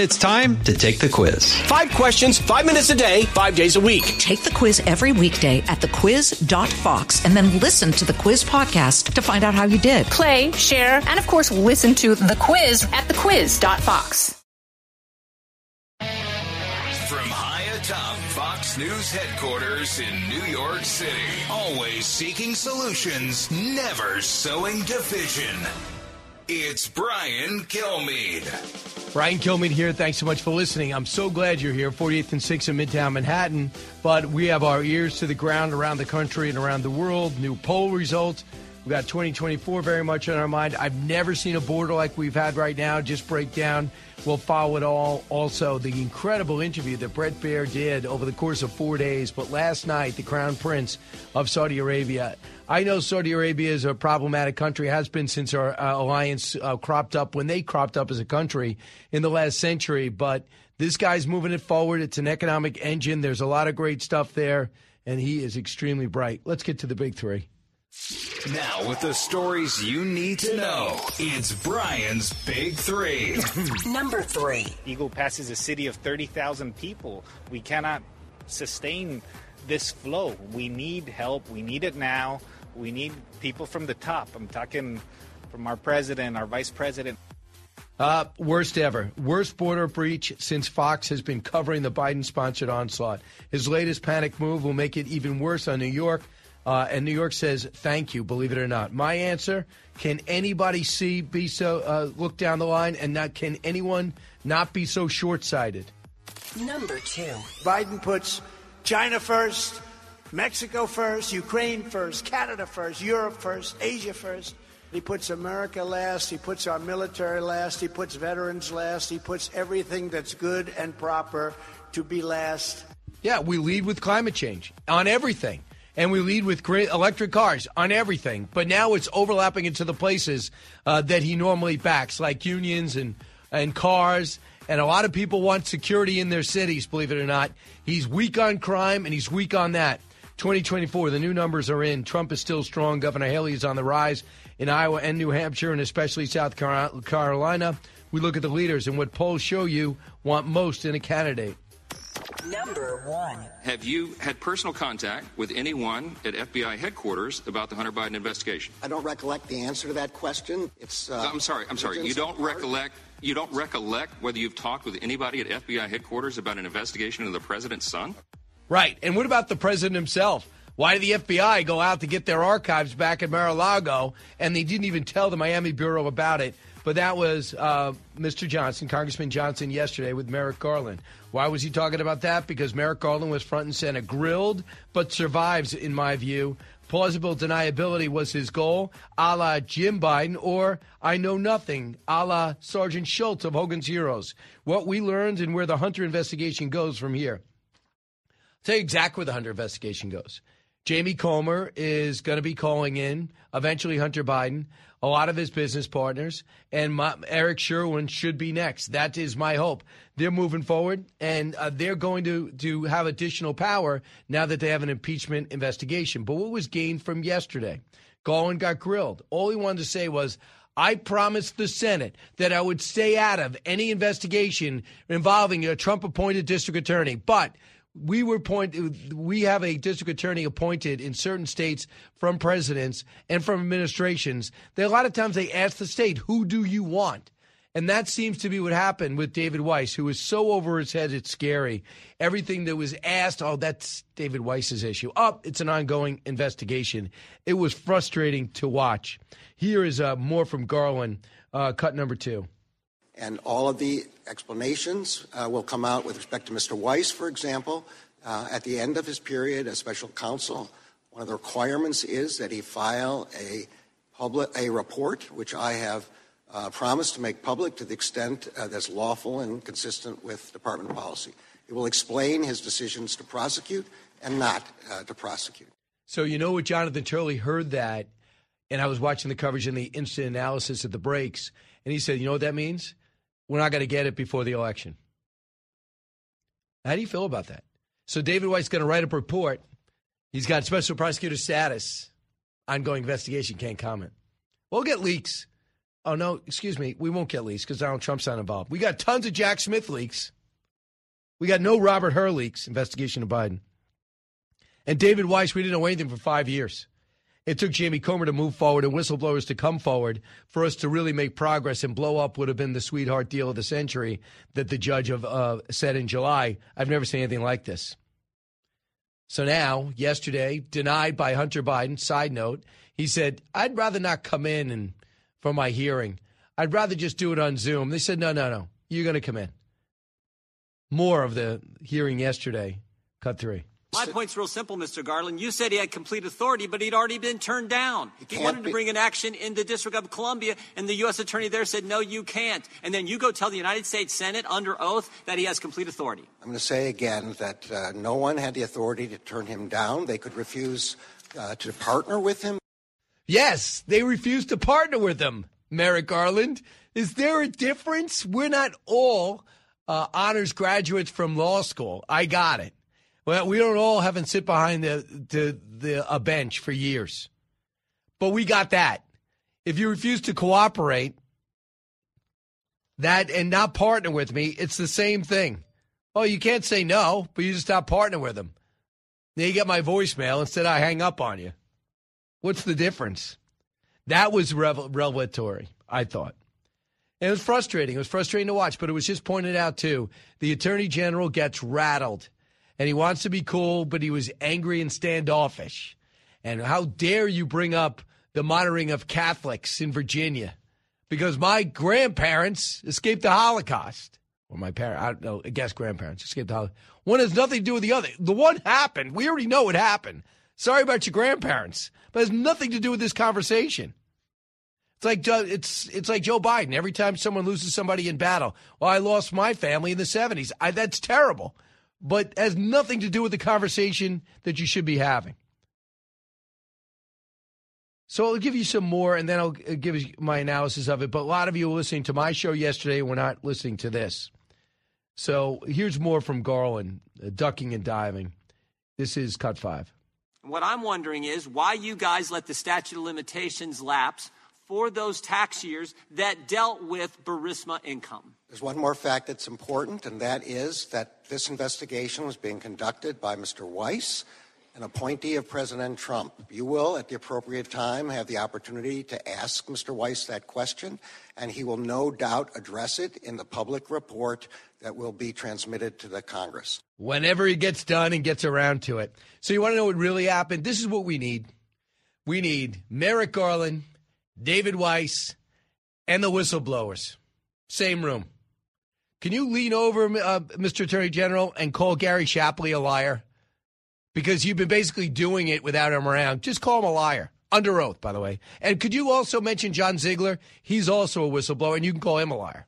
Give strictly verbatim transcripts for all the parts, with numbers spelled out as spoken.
It's time to take the quiz. Five questions, five minutes a day, five days a week. Take the quiz every weekday at the quiz dot fox and then listen to the quiz podcast to find out how you did. Play, share, and of course, listen to the quiz at the quiz dot fox. From high atop Fox News headquarters in New York City, always seeking solutions, never sowing division. It's Brian Kilmeade. Brian Kilmeade here. Thanks so much for listening. I'm so glad you're here, forty-eighth and sixth in Midtown Manhattan. But we have our ears to the ground around the country and around the world. New poll results. We've got twenty twenty-four very much on our mind. I've never seen a border like we've had right now just break down. We'll follow it all. Also, the incredible interview that Bret Baier did over the course of four days. But last night, the Crown Prince of Saudi Arabia. I know Saudi Arabia is a problematic country, has been since our uh, alliance uh, cropped up, when they cropped up as a country in the last century. But this guy's moving it forward. It's an economic engine. There's a lot of great stuff there, and he is extremely bright. Let's get to the big three. Now, with the stories you need to know, it's Brian's Big Three. Number three. Eagle Pass is a city of thirty thousand people. We cannot sustain this flow. We need help. We need it now. We need people from the top. I'm talking from our president, our vice president. Uh, worst ever. Worst border breach since Fox has been covering the Biden-sponsored onslaught. His latest panic move will make it even worse on New York. Uh, and New York says, thank you, believe it or not. My answer, can anybody see, be so, uh, look down the line, and not can anyone not be so short-sighted? Number two. Biden puts China first, Mexico first, Ukraine first, Canada first, Europe first, Asia first. He puts America last. He puts our military last. He puts veterans last. He puts everything that's good and proper to be last. Yeah, we lead with climate change on everything. And we lead with great electric cars on everything. But now it's overlapping into the places uh, that he normally backs, like unions and, and cars. And a lot of people want security in their cities, believe it or not. He's weak on crime, and he's weak on that. twenty twenty-four, the new numbers are in. Trump is still strong. Governor Haley is on the rise in Iowa and New Hampshire, and especially South Carolina. We look at the leaders, and what polls show you want most in a candidate. Number one. Have you had personal contact with anyone at F B I headquarters about the Hunter Biden investigation? I don't recollect the answer to that question. It's. Uh, I'm sorry. I'm sorry. You don't recollect. You don't recollect whether you've talked with anybody at F B I headquarters about an investigation into the president's son? Right. And what about the president himself? Why did the F B I go out to get their archives back at Mar-a-Lago, and they didn't even tell the Miami Bureau about it? But that was uh, Mister Johnson, Congressman Johnson, yesterday with Merrick Garland. Why was he talking about that? Because Merrick Garland was front and center, grilled, but survives, in my view. Plausible deniability was his goal, a la Jim Biden, or I know nothing, a la Sergeant Schultz of Hogan's Heroes. What we learned and where the Hunter investigation goes from here. I'll tell you exactly where the Hunter investigation goes. Jamie Comer is going to be calling in, eventually Hunter Biden, a lot of his business partners, and my, Eric Sherwin should be next. That is my hope. They're moving forward, and uh, they're going to, to have additional power now that they have an impeachment investigation. But what was gained from yesterday? Garland got grilled. All he wanted to say was, I promised the Senate that I would stay out of any investigation involving a Trump-appointed district attorney, but We were point. We have a district attorney appointed in certain states from presidents and from administrations. That a lot of times they ask the state, "Who do you want?" And that seems to be what happened with David Weiss, who is so over his head it's scary. Everything that was asked, oh, that's David Weiss's issue. Oh, it's an ongoing investigation. It was frustrating to watch. Here is uh, more from Garland, uh, cut number two. And all of the explanations uh, will come out with respect to Mister Weiss, for example. Uh, at the end of his period as special counsel, one of the requirements is that he file a public a report, which I have uh, promised to make public to the extent uh, that's lawful and consistent with department policy. It will explain his decisions to prosecute and not uh, to prosecute. So you know what, Jonathan Turley heard that, and I was watching the coverage and the instant analysis at the breaks, and he said, you know what that means? We're not going to get it before the election. How do you feel about that? So David Weiss is going to write up a report. He's got special prosecutor status. Ongoing investigation, can't comment. We'll get leaks. Oh, no, excuse me. We won't get leaks because Donald Trump's not involved. We got tons of Jack Smith leaks. We got no Robert Hur leaks, investigation of Biden. And David Weiss, we didn't know anything for five years. It took Jamie Comer to move forward and whistleblowers to come forward for us to really make progress, and blow up would have been the sweetheart deal of the century that the judge of, uh, said in July. I've never seen anything like this. So now, yesterday, denied by Hunter Biden, side note, he said, I'd rather not come in and for my hearing. I'd rather just do it on Zoom. They said, no, no, no, you're going to come in. More of the hearing yesterday, cut three. My point's real simple, Mister Garland. You said he had complete authority, but he'd already been turned down. He, he wanted be- to bring an action in the District of Columbia, and the U S attorney there said, no, you can't. And then you go tell the United States Senate under oath that he has complete authority. I'm going to say again that uh, no one had the authority to turn him down. They could refuse uh, to partner with him. Yes, they refused to partner with him, Merrick Garland. Is there a difference? We're not all uh, honors graduates from law school. I got it. Well, we don't all have to sit behind the, the, the a bench for years. But we got that. If you refuse to cooperate that and not partner with me, it's the same thing. Oh, you can't say no, but you just stop partnering with them. Then you get my voicemail instead I hang up on you. What's the difference? That was revel- revelatory, I thought. And it was frustrating. It was frustrating to watch, but it was just pointed out, too. The Attorney General gets rattled. And he wants to be cool, but he was angry and standoffish. And how dare you bring up the monitoring of Catholics in Virginia? Because my grandparents escaped the Holocaust. Or my parents, I don't know, I guess grandparents escaped the Holocaust. One has nothing to do with the other. The one happened. We already know it happened. Sorry about your grandparents. But it has nothing to do with this conversation. It's like it's it's like Joe Biden. Every time someone loses somebody in battle, well, I lost my family in the seventies. I, that's terrible. But has nothing to do with the conversation that you should be having. So I'll give you some more, and then I'll give you my analysis of it. But a lot of you were listening to my show yesterday and we're not listening to this. So here's more from Garland, uh, ducking and diving. This is cut five. What I'm wondering is why you guys let the statute of limitations lapse for those tax years that dealt with Burisma income. There's one more fact that's important, and that is that this investigation was being conducted by Mister Weiss, an appointee of President Trump. You will, at the appropriate time, have the opportunity to ask Mister Weiss that question, and he will no doubt address it in the public report that will be transmitted to the Congress. Whenever he gets done and gets around to it. So you want to know what really happened? This is what we need. We need Merrick Garland, David Weiss, and the whistleblowers. Same room. Can you lean over, uh, Mister Attorney General, and call Gary Shapley a liar? Because you've been basically doing it without him around. Just call him a liar. Under oath, by the way. And could you also mention John Ziegler? He's also a whistleblower, and you can call him a liar.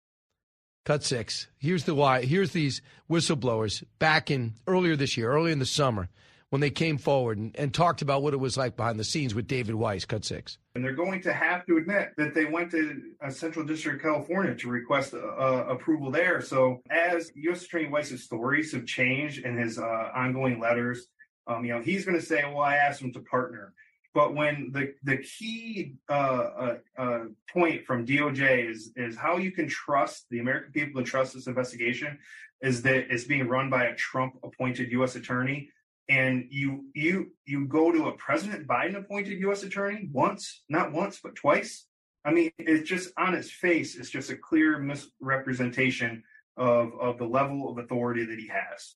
Cut six. Here's the why. Here's these whistleblowers back in earlier this year, early in the summer, when they came forward and, and talked about what it was like behind the scenes with David Weiss. Cut six. And they're going to have to admit that they went to uh, Central District of California to request uh, approval there. So as U S Attorney Weiss's stories have changed in his uh, ongoing letters, um, you know, he's going to say, well, I asked him to partner. But when the, the key uh, uh, uh, point from D O J is, is how you can trust the American people to trust this investigation is that it's being run by a Trump-appointed U S attorney. And you you you go to a President Biden-appointed U S attorney once, not once, but twice. I mean, it's just on its face, it's just a clear misrepresentation of, of the level of authority that he has.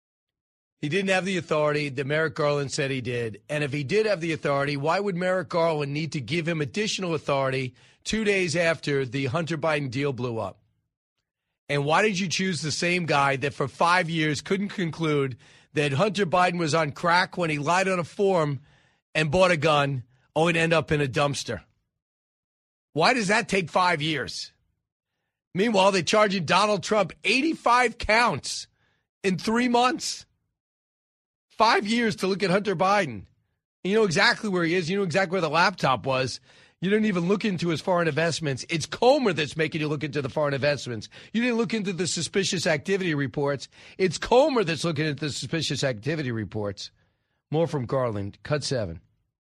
He didn't have the authority that Merrick Garland said he did. And if he did have the authority, why would Merrick Garland need to give him additional authority two days after the Hunter Biden deal blew up? And why did you choose the same guy that for five years couldn't conclude that Hunter Biden was on crack when he lied on a form and bought a gun, only to end up in a dumpster? Why does that take five years? Meanwhile, they're charging Donald Trump eighty-five counts in three months. Five years to look at Hunter Biden. You know exactly where he is. You know exactly where the laptop was. You didn't even look into his foreign investments. It's Comer that's making you look into the foreign investments. You didn't look into the suspicious activity reports. It's Comer that's looking at the suspicious activity reports. More from Garland. Cut seven.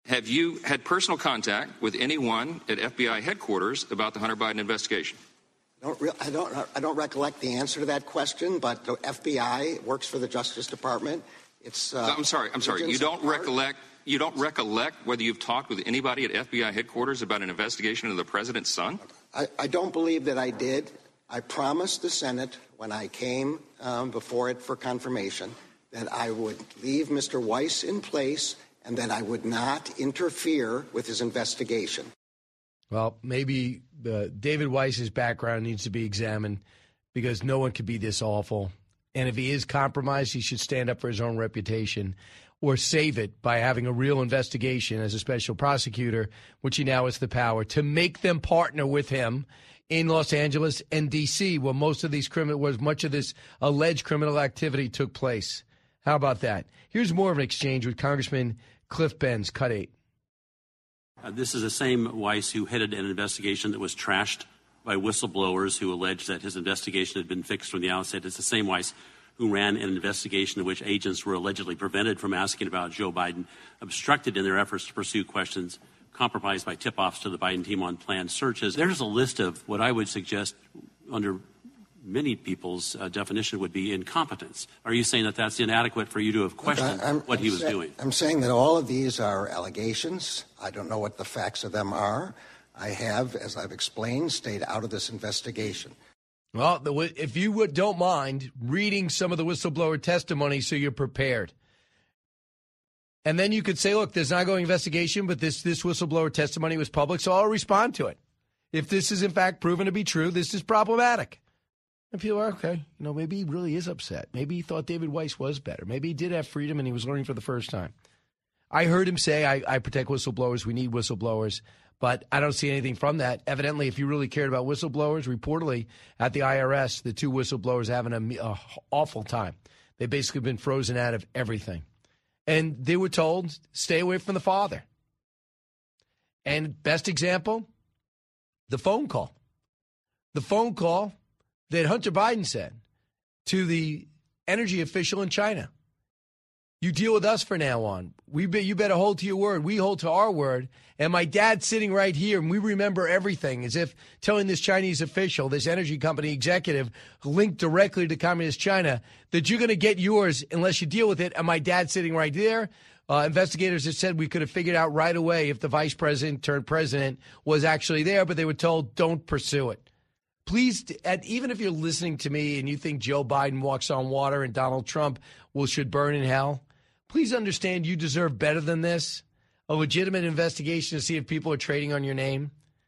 Have you had personal contact with anyone at F B I headquarters about the Hunter Biden investigation? I don't, re- I don't, I don't recollect the answer to that question, but the F B I works for the Justice Department. It's. Uh, I'm sorry. I'm sorry. You don't recollect. You don't recollect whether you've talked with anybody at F B I headquarters about an investigation of the president's son? I, I don't believe that I did. I promised the Senate when I came um, before it for confirmation that I would leave Mister Weiss in place and that I would not interfere with his investigation. Well, maybe uh, David Weiss's background needs to be examined because no one could be this awful. And if he is compromised, he should stand up for his own reputation or save it by having a real investigation as a special prosecutor, which he now has the power to make them partner with him in Los Angeles and D C, where most of these criminal, where much of this alleged criminal activity took place. How about that? Here's more of an exchange with Congressman Cliff Benz, cut eight. Uh, this is the same Weiss who headed an investigation that was trashed by whistleblowers who alleged that his investigation had been fixed from the outset. It's the same Weiss who ran an investigation in which agents were allegedly prevented from asking about Joe Biden, obstructed in their efforts to pursue questions, compromised by tip-offs to the Biden team on planned searches. There's a list of what I would suggest under many people's uh, definition would be incompetence. Are you saying that that's inadequate for you to have questioned I'm, what I'm he was say, doing? I'm saying that all of these are allegations. I don't know what the facts of them are. I have, as I've explained, stayed out of this investigation. Well, the, if you would, don't mind reading some of the whistleblower testimony so you're prepared. And then you could say, look, there's an ongoing investigation, but this, this whistleblower testimony was public, so I'll respond to it. If this is, in fact, proven to be true, this is problematic. And people are, okay, you know, maybe he really is upset. Maybe he thought David Weiss was better. Maybe he did have freedom and he was learning for the first time. I heard him say, I, I protect whistleblowers. We need whistleblowers. But I don't see anything from that. Evidently, if you really cared about whistleblowers, reportedly at the I R S, the two whistleblowers are having an awful time. They've basically been frozen out of everything. And they were told, stay away from the father. And best example, the phone call. The phone call that Hunter Biden said to the energy official in China. You deal with us from now on. We be, you better hold to your word. We hold to our word. And my dad's sitting right here, and we remember everything, as if telling this Chinese official, this energy company executive linked directly to Communist China, that you're going to get yours unless you deal with it. And my dad's sitting right there. Uh, investigators have said we could have figured out right away if the vice president turned president was actually there, but they were told don't pursue it. Please, and even if you're listening to me and you think Joe Biden walks on water and Donald Trump will should burn in hell, please understand you deserve better than this. A legitimate investigation to see if people are trading on your name.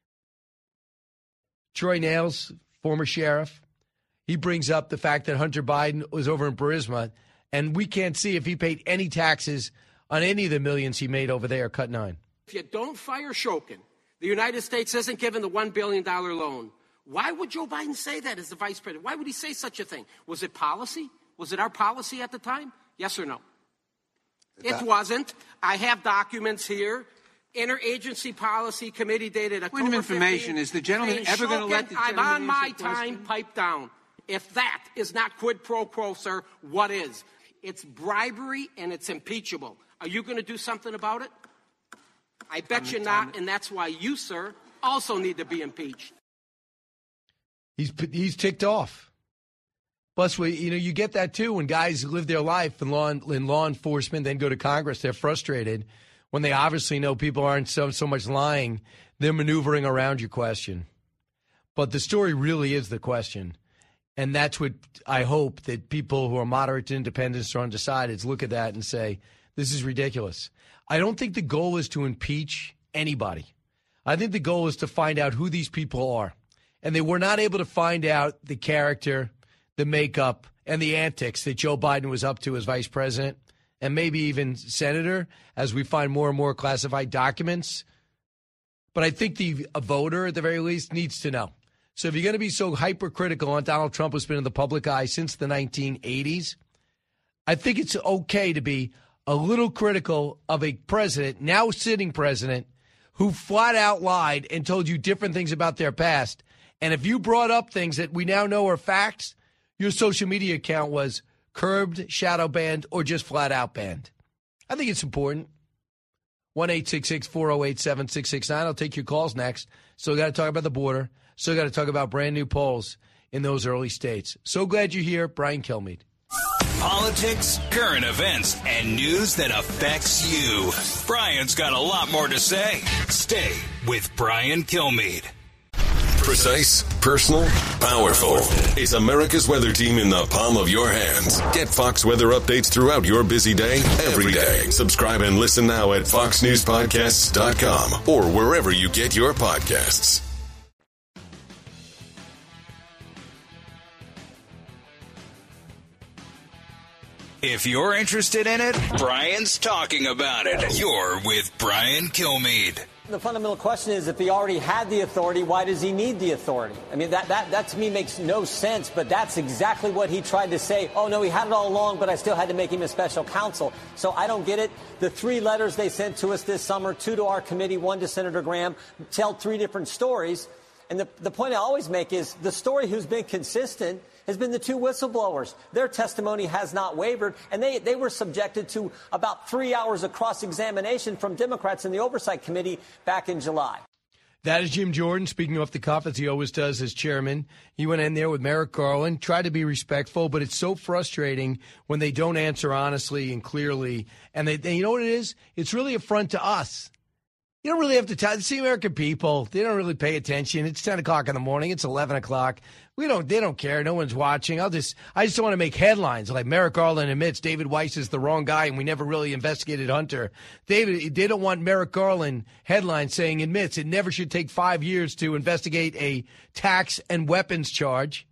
Troy Nails, former sheriff, he brings up the fact that Hunter Biden was over in Burisma, and we can't see if he paid any taxes on any of the millions he made over there, cut nine. If you don't fire Shokin, the United States isn't given the one billion dollars loan. Why would Joe Biden say that as the vice president? Why would he say such a thing? Was it policy? Was it our policy at the time? Yes or no? It wasn't. I have documents here. Interagency Policy Committee dated October Point of information, fifteenth, is the gentleman ever going to let the I'm gentleman on my answer time, question? pipe down. If that is not quid pro quo, sir, what is? It's bribery and it's impeachable. Are you going to do something about it? I bet you not, and that's why you, sir, also need to be impeached. He's he's ticked off. Plus, we, you know, you get that too when guys live their life in law in law enforcement, then go to Congress. They're frustrated when they obviously know people aren't so so much lying. They're maneuvering around your question. But the story really is the question, and that's what I hope that people who are moderate to independents or undecideds look at that and say, "This is ridiculous." I don't think the goal is to impeach anybody. I think the goal is to find out who these people are, and they were not able to find out the character, the makeup, and the antics that Joe Biden was up to as vice president and maybe even senator as we find more and more classified documents. But I think the a voter, at the very least, needs to know. So if you're going to be so hypercritical on Donald Trump, who's been in the public eye since the nineteen eighties, I think it's okay to be a little critical of a president, now sitting president, who flat out lied and told you different things about their past. And if you brought up things that we now know are facts, your social media account was curbed, shadow banned, or just flat out banned. I think it's important. one eight six six, four oh eight, seven six six nine. I'll take your calls next. Still got to talk about the border. Still got to talk about brand new polls in those early states. So glad you're here. Brian Kilmeade. Politics, current events, and news that affects you. Brian's got a lot more to say. Stay with Brian Kilmeade. Precise, personal, powerful. It's America's weather team in the palm of your hands. Get Fox weather updates throughout your busy day, every day. Subscribe and listen now at fox news podcasts dot com or wherever you get your podcasts. If you're interested in it, Brian's talking about it. You're with Brian Kilmeade. The fundamental question is, if he already had the authority, why does he need the authority? I mean, that, that, that to me makes no sense, but that's exactly what he tried to say. Oh, no, he had it all along, but I still had to make him a special counsel. So I don't get it. The three letters they sent to us this summer, two to our committee, one to Senator Graham, tell three different stories. And the, the point I always make is the story who's been consistent has been the two whistleblowers. Their testimony has not wavered, and they, they were subjected to about three hours of cross-examination from Democrats in the Oversight Committee back in July. That is Jim Jordan speaking off the cuff, as he always does as chairman. He went in there with Merrick Garland, tried to be respectful, but it's so frustrating when they don't answer honestly and clearly. And they, they you know what it is? It's really a affront to us. You don't really have to tell. See, American people, they don't really pay attention. It's ten o'clock in the morning. It's eleven o'clock. We don't. They don't care. No one's watching. I'll just. I just don't want to make headlines like Merrick Garland admits David Weiss is the wrong guy, and we never really investigated Hunter. David, they don't want Merrick Garland headlines saying admits it never should take five years to investigate a tax and weapons charge.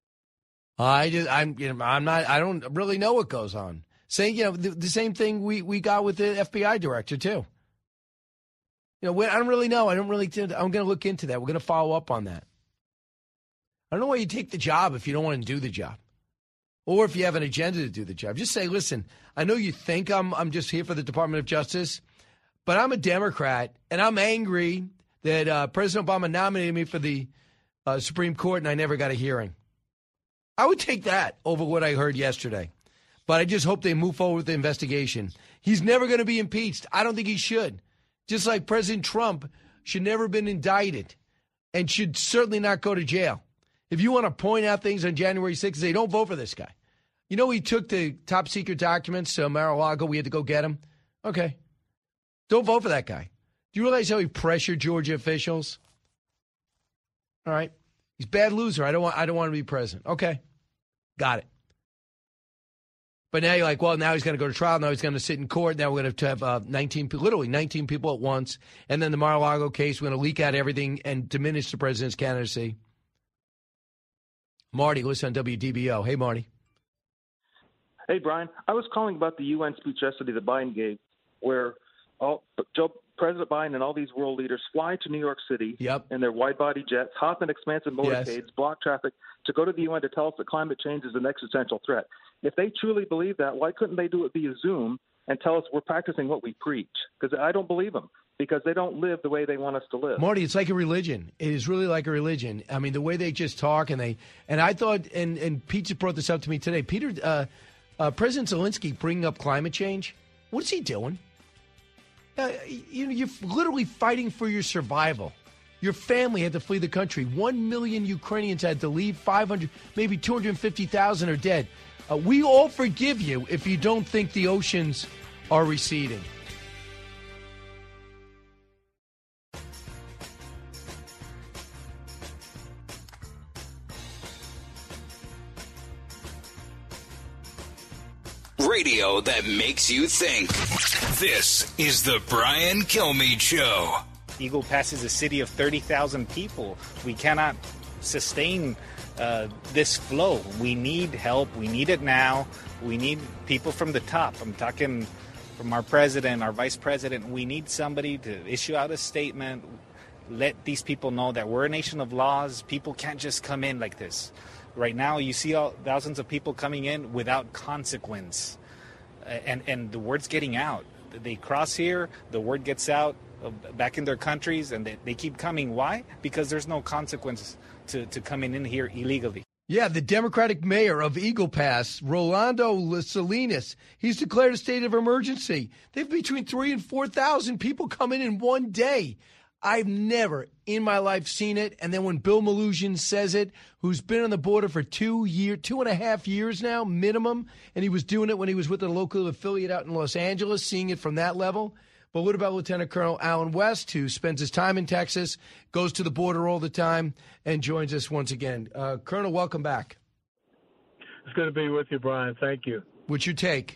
I just. I'm. You know, I'm not. I don't really know what goes on. Saying you know the, the same thing we we got with the F B I director too. You know, I don't really know. I don't really. I'm going to look into that. We're going to follow up on that. I don't know why you take the job if you don't want to do the job, or if you have an agenda to do the job. Just say, listen, I know you think I'm I'm just here for the Department of Justice, but I'm a Democrat, and I'm angry that uh, President Obama nominated me for the uh, Supreme Court, and I never got a hearing. I would take that over what I heard yesterday, but I just hope they move forward with the investigation. He's never going to be impeached. I don't think he should. Just like President Trump should never have been indicted and should certainly not go to jail. If you want to point out things on January sixth, say, don't vote for this guy. You know, he took the top secret documents to Mar-a-Lago. We had to go get him. Okay. Don't vote for that guy. Do you realize how he pressured Georgia officials? All right. He's a bad loser. I don't want, I don't want to be president. Okay. Got it. But now you're like, well, now he's going to go to trial. Now he's going to sit in court. Now we're going to have uh, nineteen, literally nineteen people at once. And then the Mar-a-Lago case, we're going to leak out everything and diminish the president's candidacy. Marty, listen on W D B O. Hey, Marty. Hey, Brian. I was calling about the U N speech yesterday that Biden gave, where all, Joe, President Biden and all these world leaders fly to New York City yep. in their wide-body jets, hop in expansive motorcades, yes. block traffic to go to the U N to tell us that climate change is an existential threat. If they truly believe that, why couldn't they do it via Zoom and tell us we're practicing what we preach? Because I don't believe them, because they don't live the way they want us to live. Marty, it's like a religion. It is really like a religion. I mean, the way they just talk and they and I thought, and, and Pete just brought this up to me today. Peter, uh, uh, President Zelensky bringing up climate change. What is he doing? Uh, you know, you're literally fighting for your survival. Your family had to flee the country. One million Ukrainians had to leave. five hundred, maybe two hundred fifty thousand are dead. Uh, we all forgive you if you don't think the oceans are receding. Radio that makes you think. This is the Brian Kilmeade Show. Eagle Pass is a city of thirty thousand people. We cannot sustain uh, this flow. We need help. We need it now. We need people from the top. I'm talking from our president, our vice president. We need somebody to issue out a statement, let these people know that we're a nation of laws. People can't just come in like this. Right now, you see all, thousands of people coming in without consequence. And, and the word's getting out. They cross here, the word gets out uh, back in their countries, and they, they keep coming. Why? Because there's no consequence to, to coming in here illegally. Yeah, the Democratic mayor of Eagle Pass, Rolando Salinas, he's declared a state of emergency. They have between three and four thousand people come in in one day. I've never in my life seen it. And then when Bill Malugin says it, who's been on the border for two year, two and a half years now, minimum, and he was doing it when he was with a local affiliate out in Los Angeles, seeing it from that level. But what about Lieutenant Colonel Alan West, who spends his time in Texas, goes to the border all the time, and joins us once again? Uh, Colonel, welcome back. It's good to be with you, Brian. Thank you. What's your take?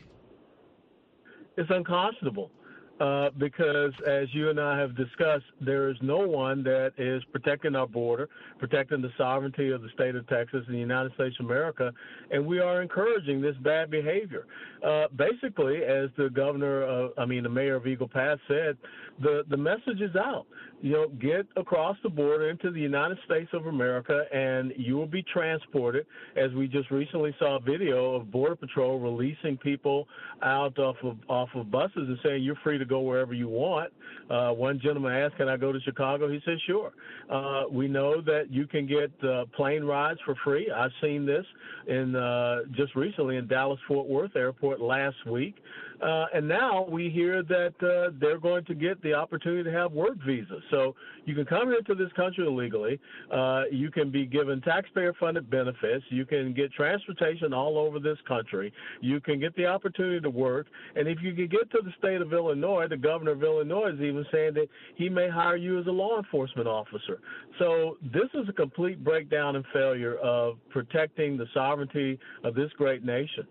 It's unconscionable. Uh, because, as you and I have discussed, there is no one that is protecting our border, protecting the sovereignty of the state of Texas and the United States of America, and we are encouraging this bad behavior. Uh, basically, as the governor, of, I mean, the mayor of Eagle Pass said, the, the message is out. You know, get across the border into the United States of America, and you will be transported. As we just recently saw a video of Border Patrol releasing people out off of off of buses and saying you're free to go wherever you want. Uh, one gentleman asked, "Can I go to Chicago?" He said, "Sure." Uh, we know that you can get uh, plane rides for free. I've seen this in uh, just recently in Dallas-Fort Worth Airport last week. Uh, and now we hear that uh, they're going to get the opportunity to have work visas. So you can come into this country illegally. Uh, you can be given taxpayer-funded benefits. You can get transportation all over this country. You can get the opportunity to work. And if you can get to the state of Illinois, the governor of Illinois is even saying that he may hire you as a law enforcement officer. So this is a complete breakdown and failure of protecting the sovereignty of this great nation.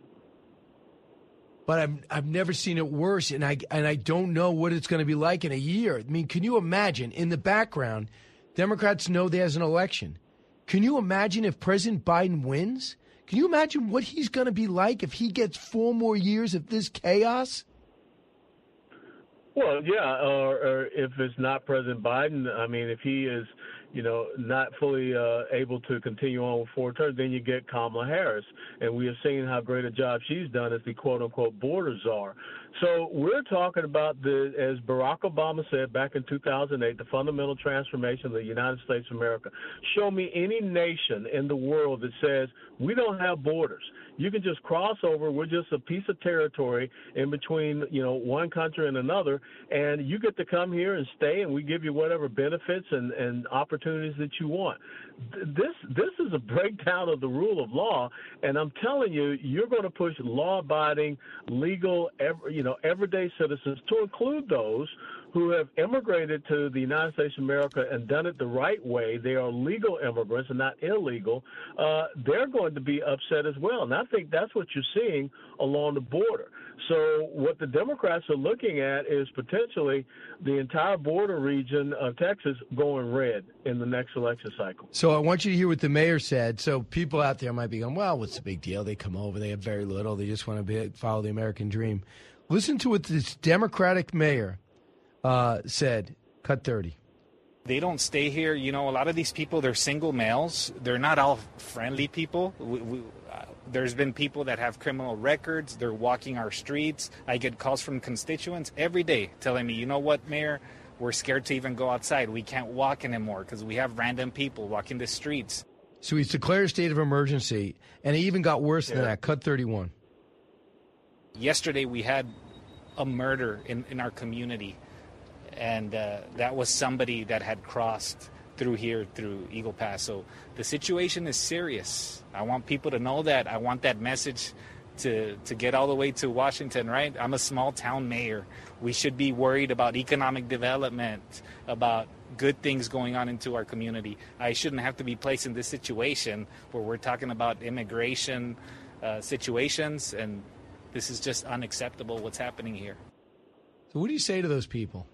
But I've, I've never seen it worse, and I and I don't know what it's going to be like in a year. I mean, can you imagine, in the background, Democrats know there's an election. Can you imagine if President Biden wins? Can you imagine what he's going to be like if he gets four more years of this chaos? Well, yeah, or, or if it's not President Biden, I mean, if he is, you know, not fully uh, able to continue on with four terms, then you get Kamala Harris. And we have seen how great a job she's done as the quote-unquote border czar. So we're talking about, the, as Barack Obama said back in two thousand eight, the fundamental transformation of the United States of America. Show me any nation in the world that says we don't have borders. You can just cross over. We're just a piece of territory in between, you know, one country and another, and you get to come here and stay, and we give you whatever benefits and, and opportunities that you want. This this is a breakdown of the rule of law, and I'm telling you, you're going to push law-abiding, legal, every, you know, everyday citizens to include those who have immigrated to the United States of America and done it the right way. They are legal immigrants and not illegal. Uh, they're going to be upset as well. And I think that's what you're seeing along the border. So what the Democrats are looking at is potentially the entire border region of Texas going red in the next election cycle. So I want you to hear what the mayor said. So people out there might be going, well, what's the big deal? They come over. They have very little. They just want to be, follow the American dream. Listen to what this Democratic mayor Uh, said, cut thirty. They don't stay here. You know, a lot of these people, they're single males. They're not all friendly people. We, we, uh, there's been people that have criminal records. They're walking our streets. I get calls from constituents every day telling me, you know what, Mayor, we're scared to even go outside. We can't walk anymore because we have random people walking the streets. So he's declared a state of emergency, and it even got worse yeah. than that. Cut thirty-one. Yesterday we had a murder in, in our community. And uh, that was somebody that had crossed through here, through Eagle Pass. So the situation is serious. I want people to know that. I want that message to, to get all the way to Washington, right? I'm a small town mayor. We should be worried about economic development, about good things going on into our community. I shouldn't have to be placed in this situation where we're talking about immigration uh, situations, and this is just unacceptable what's happening here. So what do you say to those people?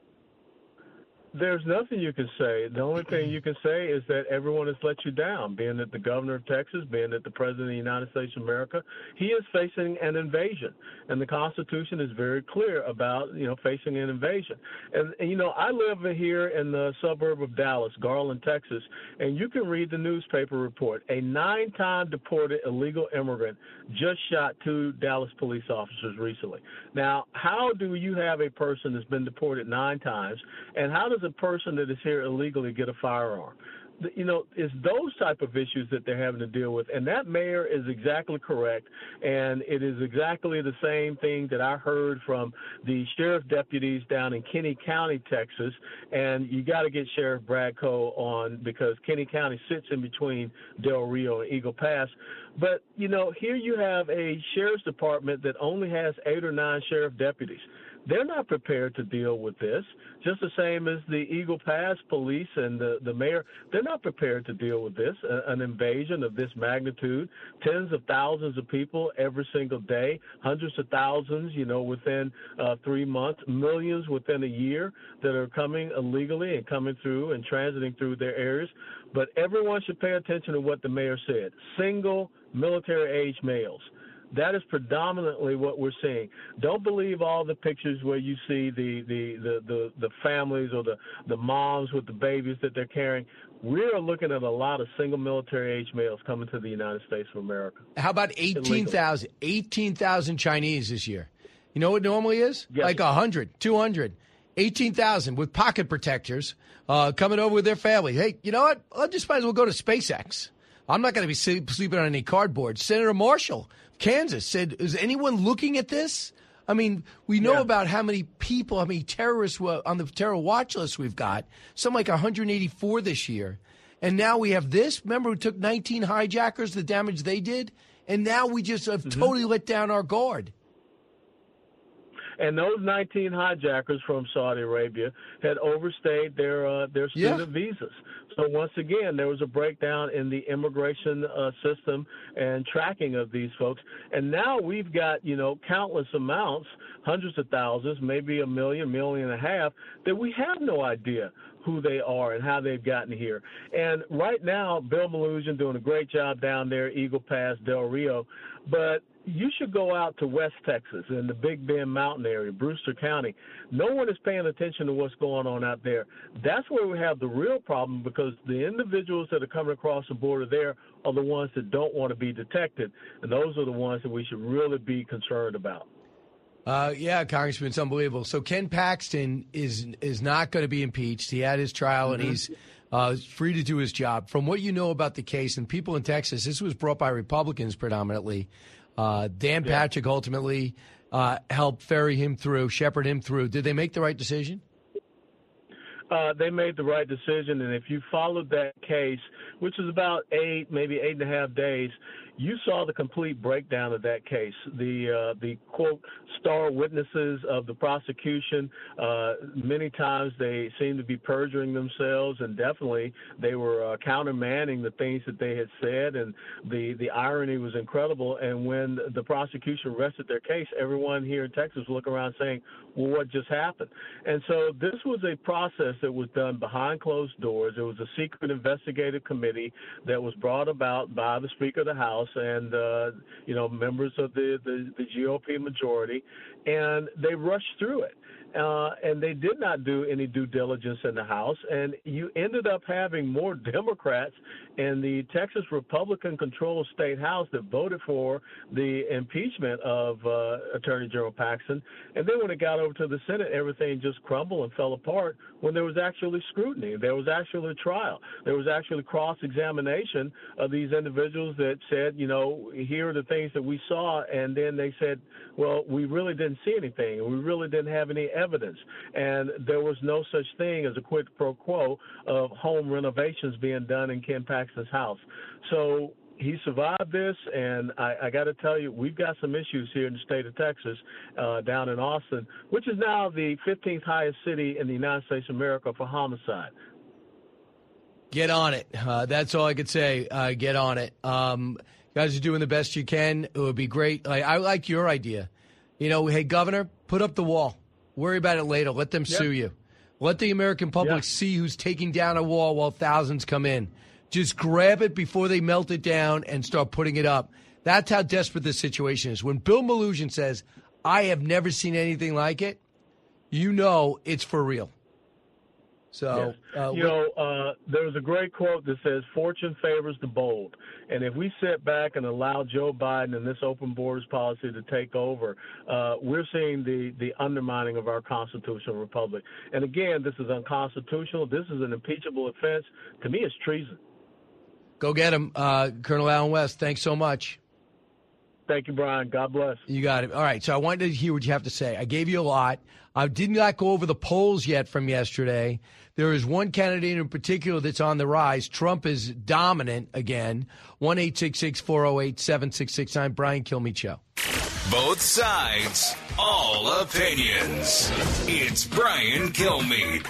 There's nothing you can say. The only thing you can say is that everyone has let you down, being that the governor of Texas, being that the president of the United States of America, he is facing an invasion. And the Constitution is very clear about, you know, facing an invasion. And, and, you know, I live here in the suburb of Dallas, Garland, Texas, and you can read the newspaper report. A nine-time deported illegal immigrant just shot two Dallas police officers recently. Now, how do you have a person that's been deported nine times, and how does a person that is here illegally get a firearm? you know, it's those type of issues that they're having to deal with. And that mayor is exactly correct. And it is exactly the same thing that I heard from the sheriff deputies down in Kinney County, Texas. And you got to get Sheriff Brad Coe on, because Kinney County sits in between Del Rio and Eagle Pass. But, you know, here you have a sheriff's department that only has eight or nine sheriff deputies. They're not prepared to deal with this, just the same as the Eagle Pass police and the, the mayor. They're not prepared to deal with this, a, an invasion of this magnitude, tens of thousands of people every single day, hundreds of thousands, you know, within uh, three months, millions within a year that are coming illegally and coming through and transiting through their areas. But everyone should pay attention to what the mayor said. Single military-age males. That is predominantly what we're seeing. Don't believe all the pictures where you see the the, the, the, the families or the, the moms with the babies that they're carrying. We're looking at a lot of single military-age males coming to the United States of America. How about eighteen thousand? eighteen thousand Chinese this year. You know what it normally is? Yes. Like one hundred, two hundred. eighteen thousand with pocket protectors uh, coming over with their family. Hey, you know what? I just might as well go to SpaceX. I'm not going to be sleeping on any cardboard. Senator Marshall, Kansas, said, is anyone looking at this? I mean, we know yeah. about how many people, how many terrorists on the terror watch list we've got, some like one hundred eighty-four this year. And now we have this. Remember, we took nineteen hijackers, the damage they did? And now we just have mm-hmm. totally let down our guard. And those nineteen hijackers from Saudi Arabia had overstayed their uh, their student yeah. visas. So once again, there was a breakdown in the immigration uh, system and tracking of these folks. And now we've got, you know, countless amounts, hundreds of thousands, maybe a million, million and a half, that we have no idea who they are and how they've gotten here. And right now, Bill Melugin doing a great job down there, Eagle Pass, Del Rio. But you should go out to West Texas in the Big Bend Mountain area, Brewster County. No one is paying attention to what's going on out there. That's where we have the real problem, because the individuals that are coming across the border there are the ones that don't want to be detected, and those are the ones that we should really be concerned about. Uh, yeah, Congressman, it's unbelievable. So Ken Paxton is is not going to be impeached. He had his trial, mm-hmm. and he's uh, free to do his job. From what you know about the case, and people in Texas, this was brought by Republicans predominantly. Uh, Dan yeah. Patrick ultimately uh, helped ferry him through, shepherd him through. Did they make the right decision? Uh, they made the right decision, and if you followed that case, which is about eight, maybe eight and a half days, you saw the complete breakdown of that case. The, uh, the quote, star witnesses of the prosecution, uh, many times they seemed to be perjuring themselves, and definitely they were uh, countermanding the things that they had said, and the, the irony was incredible. And when the prosecution rested their case, everyone here in Texas looked around saying, well, what just happened? And so this was a process that was done behind closed doors. It was a secret investigative committee that was brought about by the Speaker of the House and, uh, you know, members of the, the, the G O P majority, and they rushed through it. Uh, and they did not do any due diligence in the House, and you ended up having more Democrats in the Texas Republican-controlled state House that voted for the impeachment of uh, Attorney General Paxton. And then when it got over to the Senate, everything just crumbled and fell apart when there was actually scrutiny. There was actually a trial. There was actually cross-examination of these individuals that said, you know, here are the things that we saw, and then they said, well, we really didn't see anything, and we really didn't have any evidence. And there was no such thing as a quid pro quo of home renovations being done in Ken Paxton's house. So he survived this, and I, I got to tell you, we've got some issues here in the state of Texas, uh, down in Austin, which is now the fifteenth highest city in the United States of America for homicide. Get on it. Uh, that's all I could say. Uh, get on it. Um, you guys are doing the best you can. It would be great. Like, I like your idea. You know, hey, Governor, put up the wall. Worry about it later. Let them yep. sue you. Let the American public yep. see who's taking down a wall while thousands come in. Just grab it before they melt it down and start putting it up. That's how desperate this situation is. When Bill Melugin says, I have never seen anything like it, you know it's for real. So, yes. uh, you know, uh, there's a great quote that says, "Fortune favors the bold." And if we sit back and allow Joe Biden and this open borders policy to take over, uh, we're seeing the, the undermining of our constitutional republic. And again, this is unconstitutional. This is an impeachable offense. To me, it's treason. Go get him, uh, Colonel Allen West. Thanks so much. Thank you, Brian. God bless. You got it. All right, so I wanted to hear what you have to say. I gave you a lot. I did not go over the polls yet from yesterday. There is one candidate in particular that's on the rise. Trump is dominant again. one eight six six, four oh eight, seven six six nine. Brian Kilmeade Show. Both sides, all opinions. It's Brian Kilmeade.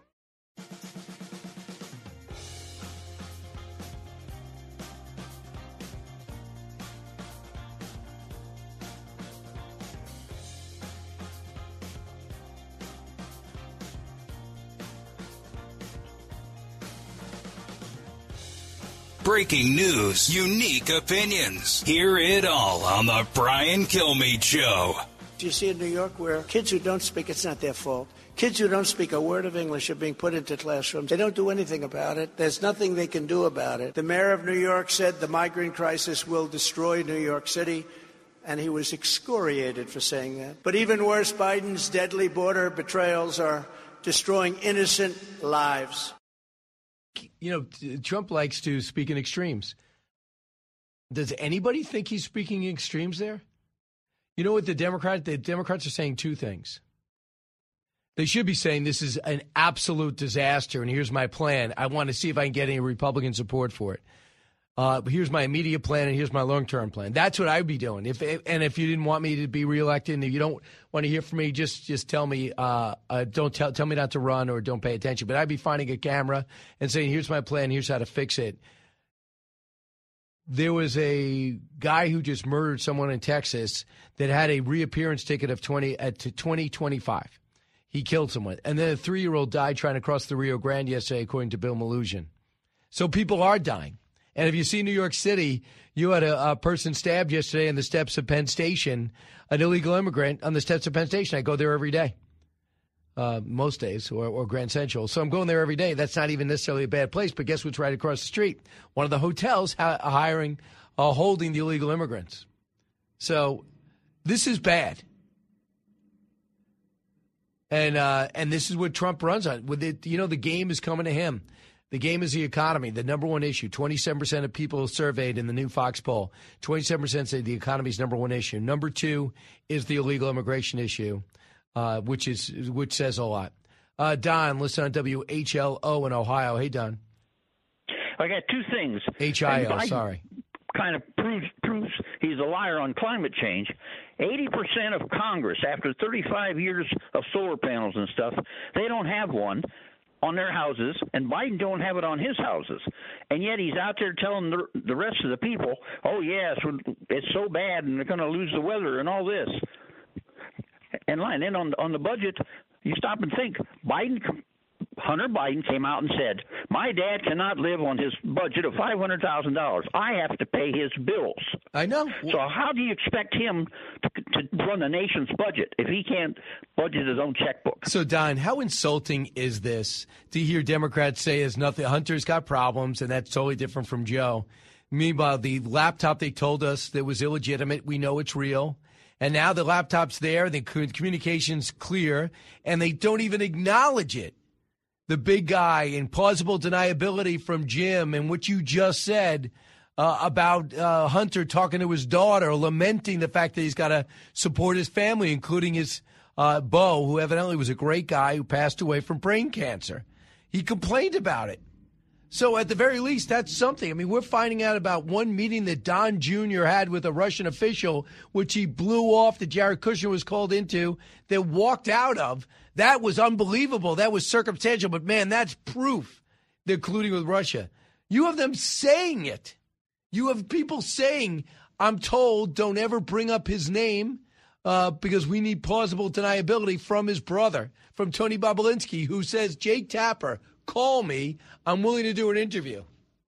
Breaking news, unique opinions. Hear it all on the Brian Kilmeade Show. Do you see in New York where kids who don't speak, it's not their fault. Kids who don't speak a word of English are being put into classrooms. They don't do anything about it. There's nothing they can do about it. The mayor of New York said the migrant crisis will destroy New York City, and he was excoriated for saying that. But even worse, Biden's deadly border betrayals are destroying innocent lives. You know, Trump likes to speak in extremes. Does anybody think he's speaking in extremes there? You know what the Democrat, the Democrats are saying two things. They should be saying this is an absolute disaster, and here's my plan. I want to see if I can get any Republican support for it. Uh, but here's my immediate plan, and here's my long-term plan. That's what I'd be doing. If, if and if you didn't want me to be reelected, and if you don't want to hear from me, just just tell me. Uh, uh, don't tell tell me not to run or don't pay attention. But I'd be finding a camera and saying, "Here's my plan. Here's how to fix it." There was a guy who just murdered someone in Texas that had a reappearance ticket of twenty at to twenty twenty-five. He killed someone, and then a three-year-old died trying to cross the Rio Grande yesterday, according to Bill Malugin. So people are dying. And if you see New York City, you had a, a person stabbed yesterday on the steps of Penn Station, an illegal immigrant on the steps of Penn Station. I go there every day, uh, most days, or, or Grand Central. So I'm going there every day. That's not even necessarily a bad place, but guess what's right across the street? One of the hotels ha- hiring, uh, holding the illegal immigrants. So this is bad. And uh, and this is what Trump runs on. With it, you know, the game is coming to him. The game is the economy, the number one issue. twenty-seven percent of people surveyed in the new Fox poll, twenty-seven percent say the economy is number one issue. Number two is the illegal immigration issue, uh, which is which says a lot. Uh, Don, listen on W H L O in Ohio. Hey, Don. I got two things. H I O, sorry. Kind of proves, proves he's a liar on climate change. eighty percent of Congress, after thirty-five years of solar panels and stuff, they don't have one on their houses, and Biden don't have it on his houses. And yet he's out there telling the, the rest of the people, oh, yes, it's so bad and they're going to lose the weather and all this. And then on, on the budget, you stop and think, Biden, Hunter Biden came out and said, my dad cannot live on his budget of five hundred thousand dollars. I have to pay his bills. I know. So how do you expect him to, to run the nation's budget if he can't budget his own checkbook? So, Don, how insulting is this to hear Democrats say is nothing? Hunter's got problems, and that's totally different from Joe. Meanwhile, the laptop they told us that was illegitimate, we know it's real. And now the laptop's there, the communication's clear, and they don't even acknowledge it. The big guy and plausible deniability from Jim and what you just said uh, about uh, Hunter talking to his daughter, lamenting the fact that he's got to support his family, including his uh, beau, who evidently was a great guy who passed away from brain cancer. He complained about it. So at the very least, that's something. I mean, we're finding out about one meeting that Don Junior had with a Russian official, which he blew off, that Jared Kushner was called into, that walked out of. That was unbelievable. That was circumstantial. But, man, that's proof they're colluding with Russia. You have them saying it. You have people saying, I'm told, don't ever bring up his name uh, because we need plausible deniability from his brother, from Tony Bobulinski, who says, Jake Tapper, call me. I'm willing to do an interview.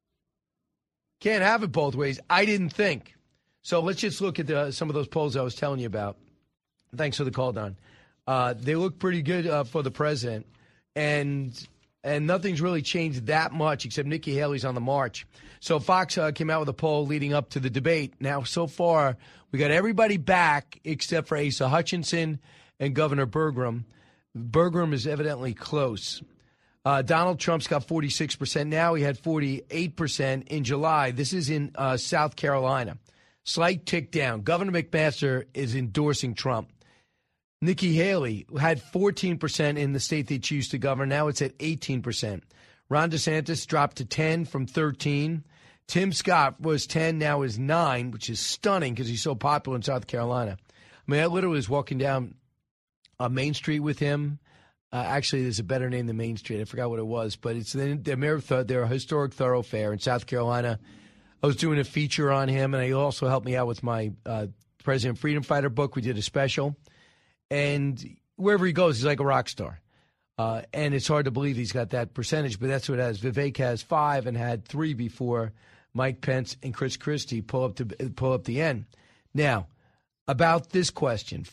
Can't have it both ways. I didn't think. So let's just look at the, some of those polls I was telling you about. Thanks for the call, Don. Uh, they look pretty good uh, for the president. And and nothing's really changed that much except Nikki Haley's on the march. So Fox uh, came out with a poll leading up to the debate. Now, so far, we got everybody back except for Asa Hutchinson and Governor Burgum. Burgum is evidently close. Uh, Donald Trump's got forty-six percent now. He had forty-eight percent in July. This is in uh, South Carolina. Slight tick down. Governor McMaster is endorsing Trump. Nikki Haley had fourteen percent in the state they choose to govern. Now it's at eighteen percent. Ron DeSantis dropped to ten from thirteen. Tim Scott was ten, now is nine, which is stunning because he's so popular in South Carolina. I mean, I literally was walking down uh, Main Street with him. Uh, actually, there's a better name than Main Street. I forgot what it was, but it's the, the, they're a historic thoroughfare in South Carolina. I was doing a feature on him, and he also helped me out with my uh, President Freedom Fighter book. We did a special. And wherever he goes, he's like a rock star. Uh, and it's hard to believe he's got that percentage, but that's what it has. Vivek has five and had three before Mike Pence and Chris Christie pull up to pull up the end. Now, about this question,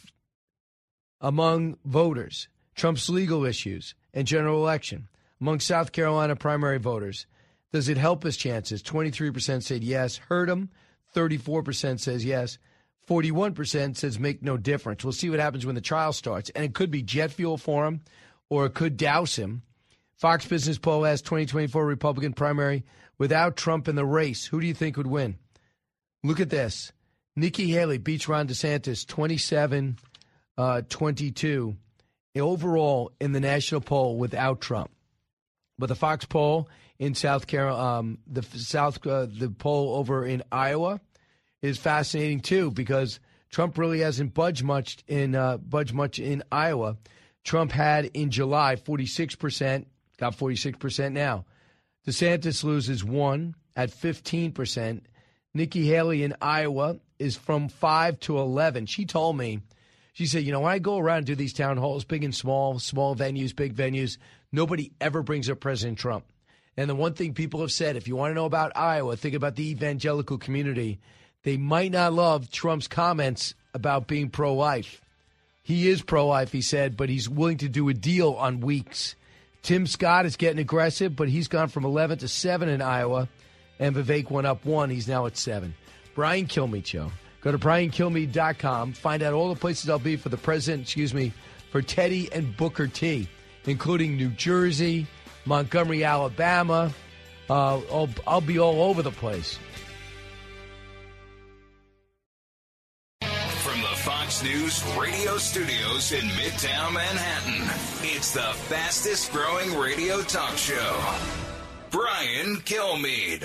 among voters, Trump's legal issues and general election, among South Carolina primary voters, does it help his chances? twenty-three percent said yes, hurt him. thirty-four percent says yes. forty-one percent says make no difference. We'll see what happens when the trial starts. And it could be jet fuel for him, or it could douse him. Fox Business poll has twenty twenty-four Republican primary without Trump in the race. Who do you think would win? Look at this. Nikki Haley beats Ron DeSantis twenty-seven twenty-two overall in the national poll without Trump. But the Fox poll in South Carolina, um, the South, uh, the poll over in Iowa is fascinating too, because Trump really hasn't budged much in uh, budged much in Iowa. Trump had in July forty-six percent, got forty-six percent now. DeSantis loses one at fifteen percent. Nikki Haley in Iowa is from five to eleven. She told me, she said, you know, when I go around and do these town halls, big and small, small venues, big venues, nobody ever brings up President Trump. And the one thing people have said, if you want to know about Iowa, think about the evangelical community. They might not love Trump's comments about being pro-life. He is pro-life, he said, but he's willing to do a deal on weeks. Tim Scott is getting aggressive, but he's gone from eleven to seven in Iowa, and Vivek went up one. He's now at seven. Brian Kilmeade Show. Go to brian kilmeade dot com. Find out all the places I'll be for the president, excuse me, for Teddy and Booker T, including New Jersey, Montgomery, Alabama. Uh, I'll, I'll be all over the place. From the Fox News radio studios in Midtown Manhattan, it's the fastest growing radio talk show. Brian Kilmeade.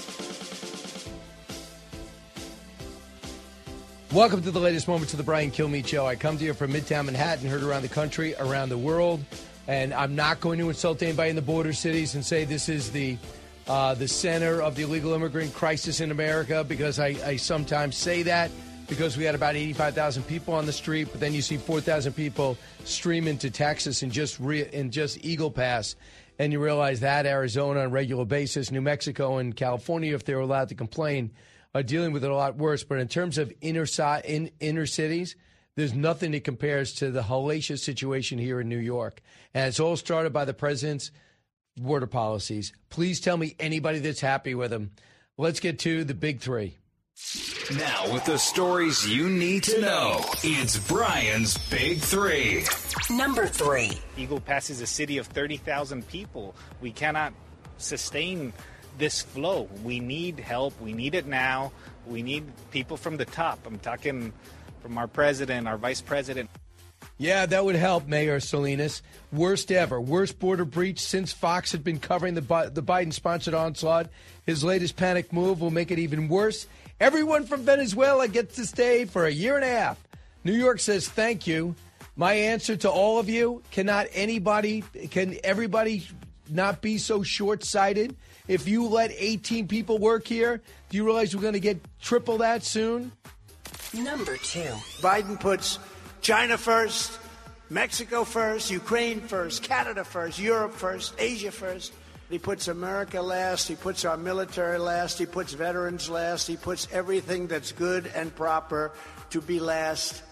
Welcome to the latest moments of the Brian Kilmeade Show. I come to you from Midtown Manhattan, heard around the country, around the world, and I'm not going to insult anybody in the border cities and say this is the uh, the center of the illegal immigrant crisis in America, because I, I sometimes say that because we had about eighty-five thousand people on the street, but then you see four thousand people stream into Texas and just re- in just Eagle Pass, and you realize that Arizona on a regular basis, New Mexico and California, if they were allowed to complain, are dealing with it a lot worse. But in terms of inner, si- in, inner cities, there's nothing that compares to the hellacious situation here in New York. And it's all started by the president's border policies. Please tell me anybody that's happy with them. Let's get to the big three. Now, with the stories you need to know, it's Brian's Big Three. Number three. Eagle Pass is a city of thirty thousand people. We cannot sustain this flow. We need help. We need it now. We need people from the top. I'm talking from our president, our vice president. Yeah, that would help, Mayor Salinas. Worst ever. Worst border breach since Fox had been covering the, Bi- the Biden-sponsored onslaught. His latest panic move will make it even worse. Everyone from Venezuela gets to stay for a year and a half. New York says thank you. My answer to all of you, cannot anybody, can everybody not be so short-sighted? If you let eighteen people work here, do you realize we're going to get triple that soon? Number two. Biden puts China first, Mexico first, Ukraine first, Canada first, Europe first, Asia first. He puts America last. He puts our military last. He puts veterans last. He puts everything that's good and proper to be last.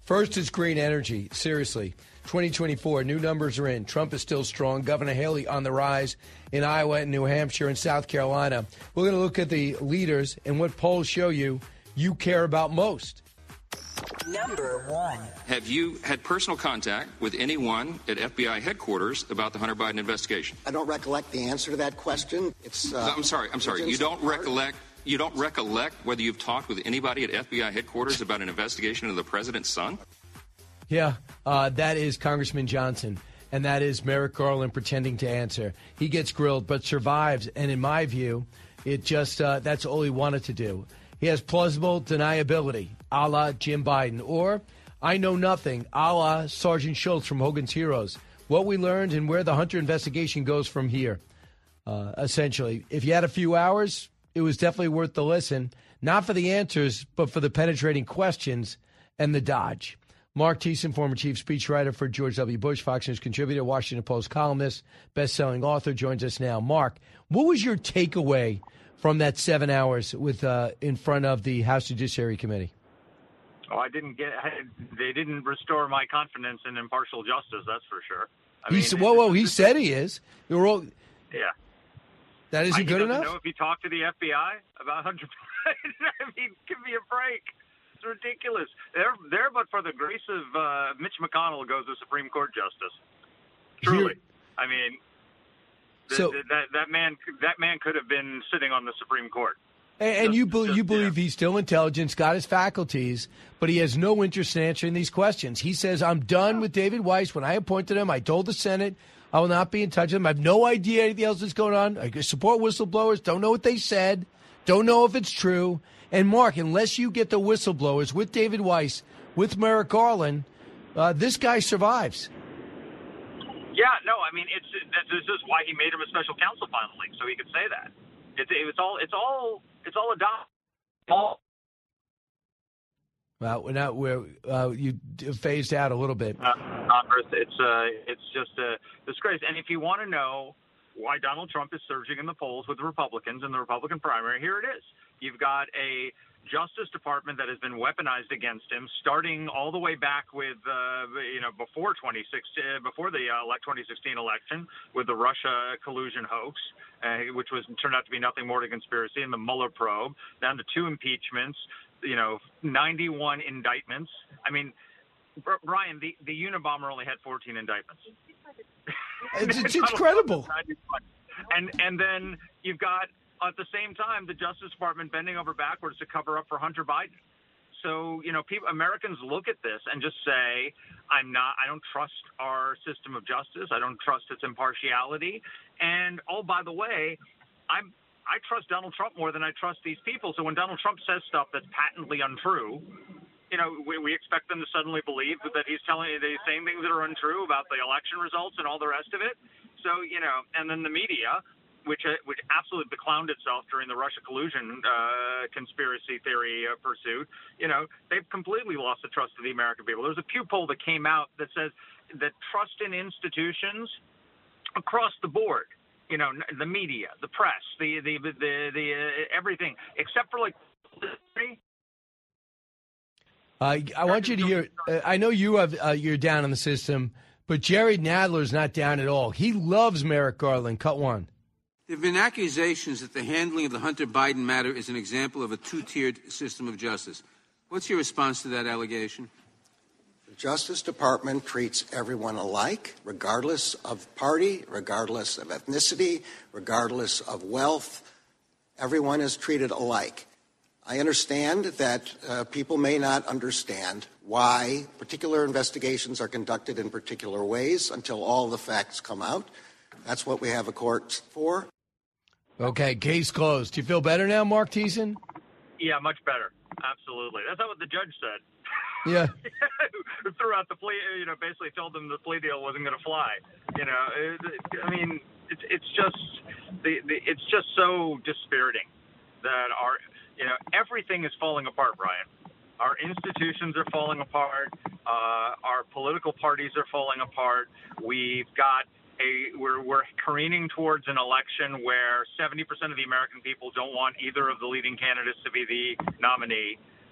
First is green energy. Seriously. twenty twenty-four, new numbers are in. Trump is still strong. Governor Haley on the rise in Iowa and New Hampshire and South Carolina. We're going to look at the leaders and what polls show you you care about most. Number one. Have you had personal contact with anyone at F B I headquarters about the Hunter Biden investigation? I don't recollect the answer to that question. It's. Uh, I'm sorry. I'm sorry. You don't recollect. You don't recollect whether you've talked with anybody at F B I headquarters about an investigation of the president's son? Yeah, uh, that is Congressman Johnson, and that is Merrick Garland pretending to answer. He gets grilled, but survives, and in my view, it just uh, that's all he wanted to do. He has plausible deniability, a la Jim Biden, or I know nothing, a la Sergeant Schultz from Hogan's Heroes. What we learned and where the Hunter investigation goes from here, uh, essentially. If you had a few hours, it was definitely worth the listen, not for the answers, but for the penetrating questions and the dodge. Mark Thiessen, former chief speechwriter for George W. Bush, Fox News contributor, Washington Post columnist, best-selling author, joins us now. Mark, what was your takeaway from that seven hours with uh, in front of the House Judiciary Committee? Oh, I didn't get. I, they didn't restore my confidence in impartial justice. That's for sure. I he mean, said, "Whoa, whoa!" He said he is. You're all. Yeah. That isn't I, good he enough. Know if he talked to the F B I about Hunter Biden, I mean, give me a break. It's ridiculous. There, there, but for the grace of uh, Mitch McConnell goes the Supreme Court justice. Truly, Here, I mean, th- so th- that that man, that man could have been sitting on the Supreme Court. And, and you, be, you believe he's still intelligent, got his faculties, but he has no interest in answering these questions. He says, I'm done with David Weiss. When I appointed him, I told the Senate I will not be in touch with him. I have no idea anything else that's going on. I support whistleblowers, don't know what they said, don't know if it's true. And, Mark, unless you get the whistleblowers with David Weiss, with Merrick Garland, uh, this guy survives. Yeah, no, I mean, it's this is why he made him a special counsel finally, so he could say that. It's, it's all, it's all, it's all a dot. Well, we're not, we're, uh, you phased out a little bit. Uh, Congress, it's, uh, it's just a disgrace. And if you want to know why Donald Trump is surging in the polls with the Republicans in the Republican primary, here it is. You've got a Justice Department that has been weaponized against him, starting all the way back with, uh, you know, before twenty sixteen, before the uh, twenty sixteen election, with the Russia collusion hoax, uh, which was turned out to be nothing more than a conspiracy, and the Mueller probe, down to two impeachments, you know, ninety-one indictments. I mean, Brian, the, the Unabomber only had fourteen indictments. It's, it's incredible. And and then you've got, at the same time, the Justice Department bending over backwards to cover up for Hunter Biden. So, you know, people, Americans look at this and just say, I'm not, I don't trust our system of justice. I don't trust its impartiality. And, oh, by the way, I'm, I trust Donald Trump more than I trust these people. So when Donald Trump says stuff that's patently untrue, you know, we, we expect them to suddenly believe that he's telling, that he's saying things that are untrue about the election results and all the rest of it. So, you know, and then the media, which uh, which absolutely beclowned itself during the Russia collusion uh, conspiracy theory uh, pursuit, you know, they've completely lost the trust of the American people. There's a Pew poll that came out that says that trust in institutions across the board, you know, the media, the press, the the the, the, the uh, everything, except for like. Uh, I want you to hear. Uh, I know you have uh, you're down on the system, but Jerry Nadler's not down at all. He loves Merrick Garland. Cut one. There have been accusations that the handling of the Hunter Biden matter is an example of a two-tiered system of justice. What's your response to that allegation? The Justice Department treats everyone alike, regardless of party, regardless of ethnicity, regardless of wealth. Everyone is treated alike. I understand that uh, people may not understand why particular investigations are conducted in particular ways until all the facts come out. That's what we have a court for. Okay, case closed. Do you feel better now, Mark Thiessen? Yeah, much better. Absolutely. That's not what the judge said. Yeah. Who threw out the plea, you know, basically told them the plea deal wasn't going to fly. You know, it, it, I mean, it's it's just the, the it's just so dispiriting that our, you know, everything is falling apart, Brian. Our institutions are falling apart. Uh, our political parties are falling apart. We've got A, we're, we're careening towards an election where seventy percent of the American people don't want either of the leading candidates to be the nominee.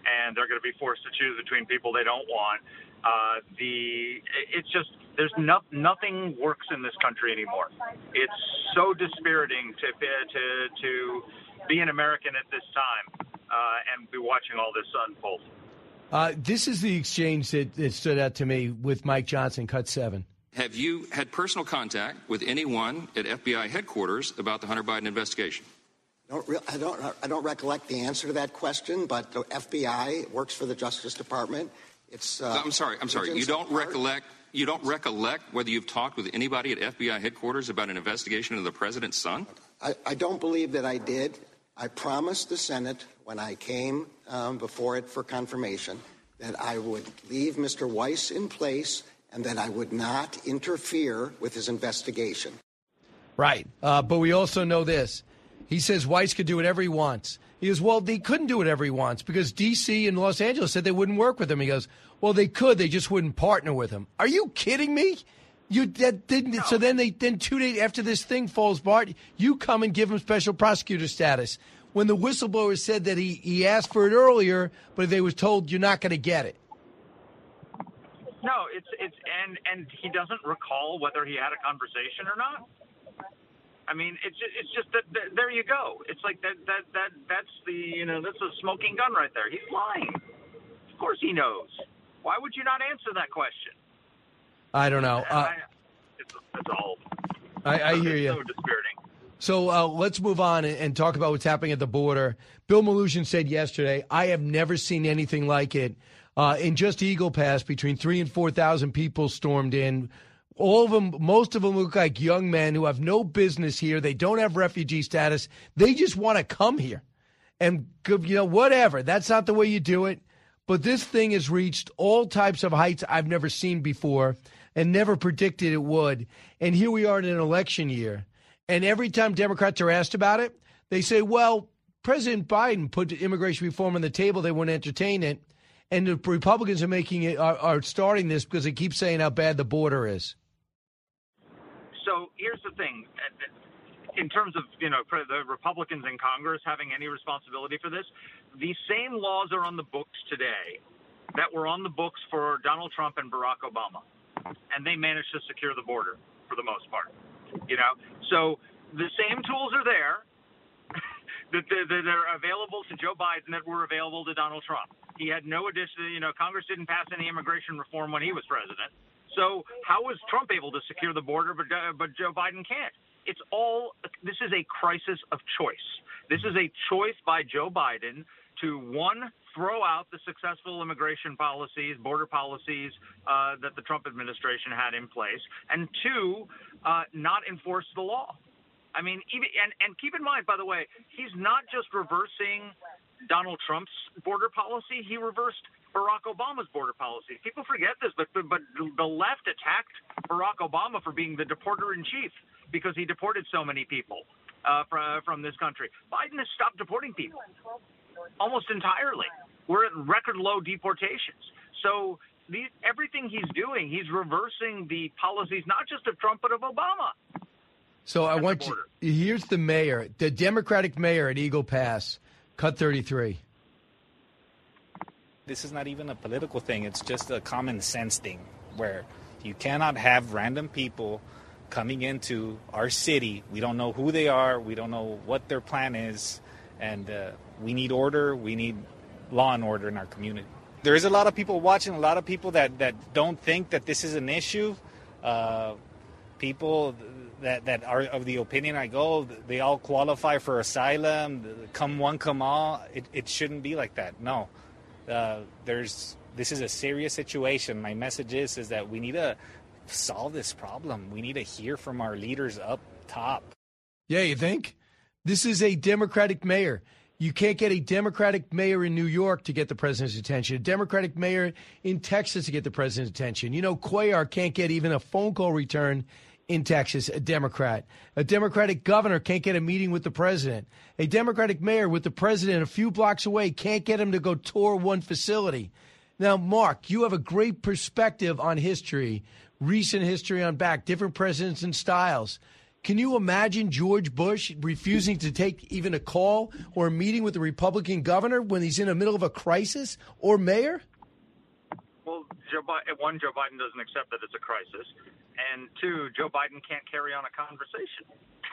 and they're going to be forced to choose between people they don't want. Uh, the it's just there's no, nothing works in this country anymore. It's so dispiriting to to to be an American at this time uh, and be watching all this unfold. Uh, this is the exchange that, that stood out to me with Mike Johnson, cut seven. Have you had personal contact with anyone at F B I headquarters about the Hunter Biden investigation? Don't re- I don't. I don't recollect the answer to that question. But the F B I works for the Justice Department. It's. Uh, I'm sorry. I'm sorry. You don't recollect. You don't recollect whether you've talked with anybody at F B I headquarters about an investigation into the president's son? I, I don't believe that I did. I promised the Senate when I came um, before it for confirmation that I would leave Mister Weiss in place and that I would not interfere with his investigation. Right. Uh, but we also know this. He says Weiss could do whatever he wants. He goes, well, they couldn't do whatever he wants because D C and Los Angeles said they wouldn't work with him. He goes, well, they could. They just wouldn't partner with him. Are you kidding me? You that didn't. No. So then they then two days after this thing falls apart, you come and give him special prosecutor status. When the whistleblower said that he, he asked for it earlier, but they was told you're not going to get it. No, it's it's and and he doesn't recall whether he had a conversation or not. I mean, it's just, it's just that, that there you go. It's like that that that that's the you know that's a smoking gun right there. He's lying. Of course he knows. Why would you not answer that question? I don't know. Uh, I, it's, it's all. I, I hear you. So dispiriting. So uh, let's move on and, and talk about what's happening at the border. Bill Mnuchin said yesterday, I have never seen anything like it. Uh, in just Eagle Pass, between three and four thousand people stormed in. All of them, most of them look like young men who have no business here. They don't have refugee status. They just want to come here. And, you know, whatever. That's not the way you do it. But this thing has reached all types of heights I've never seen before and never predicted it would. And here we are in an election year. And every time Democrats are asked about it, they say, well, President Biden put immigration reform on the table. They won't entertain it. And the Republicans are making it are, are starting this because they keep saying how bad the border is. So here's the thing. In terms of, you know, the Republicans in Congress having any responsibility for this, the same laws are on the books today that were on the books for Donald Trump and Barack Obama. And they managed to secure the border for the most part. You know, so the same tools are there that, that are available to Joe Biden that were available to Donald Trump. He had no addition, you know, Congress didn't pass any immigration reform when he was president. So how was Trump able to secure the border, but uh, but Joe Biden can't? It's all, this is a crisis of choice. This is a choice by Joe Biden to, one, throw out the successful immigration policies, border policies uh, that the Trump administration had in place, and two, uh, not enforce the law. I mean, even and, and keep in mind, by the way, he's not just reversing Donald Trump's border policy. He reversed Barack Obama's border policy. People forget this, but but the left attacked Barack Obama for being the deporter-in-chief because he deported so many people uh, from, from this country. Biden has stopped deporting people almost entirely. We're at record low deportations. So these, everything he's doing, he's reversing the policies not just of Trump but of Obama. So I want you, here's the mayor, the Democratic mayor at Eagle Pass, cut thirty-three. This is not even a political thing. It's just a common sense thing where you cannot have random people coming into our city. We don't know who they are. We don't know what their plan is. And uh, we need order. We need law and order in our community. There is a lot of people watching, a lot of people that, that don't think that this is an issue. Uh, people that, that are of the opinion I go, they all qualify for asylum. Come one, come all. It, it shouldn't be like that. No. Uh, there's this is a serious situation. My message is is that we need to solve this problem. We need to hear from our leaders up top. Yeah, you think? This is a Democratic mayor. You can't get a Democratic mayor in New York to get the president's attention, a Democratic mayor in Texas to get the president's attention. You know, Cuellar can't get even a phone call return in Texas, a Democrat. A Democratic governor can't get a meeting with the president. A Democratic mayor with the president a few blocks away can't get him to go tour one facility. Now, Mark, you have a great perspective on history, recent history on back, different presidents and styles. Can you imagine George Bush refusing to take even a call or a meeting with the Republican governor when he's in the middle of a crisis, or mayor? Well, Joe Biden, one, Joe Biden doesn't accept that it's a crisis, and two, Joe Biden can't carry on a conversation.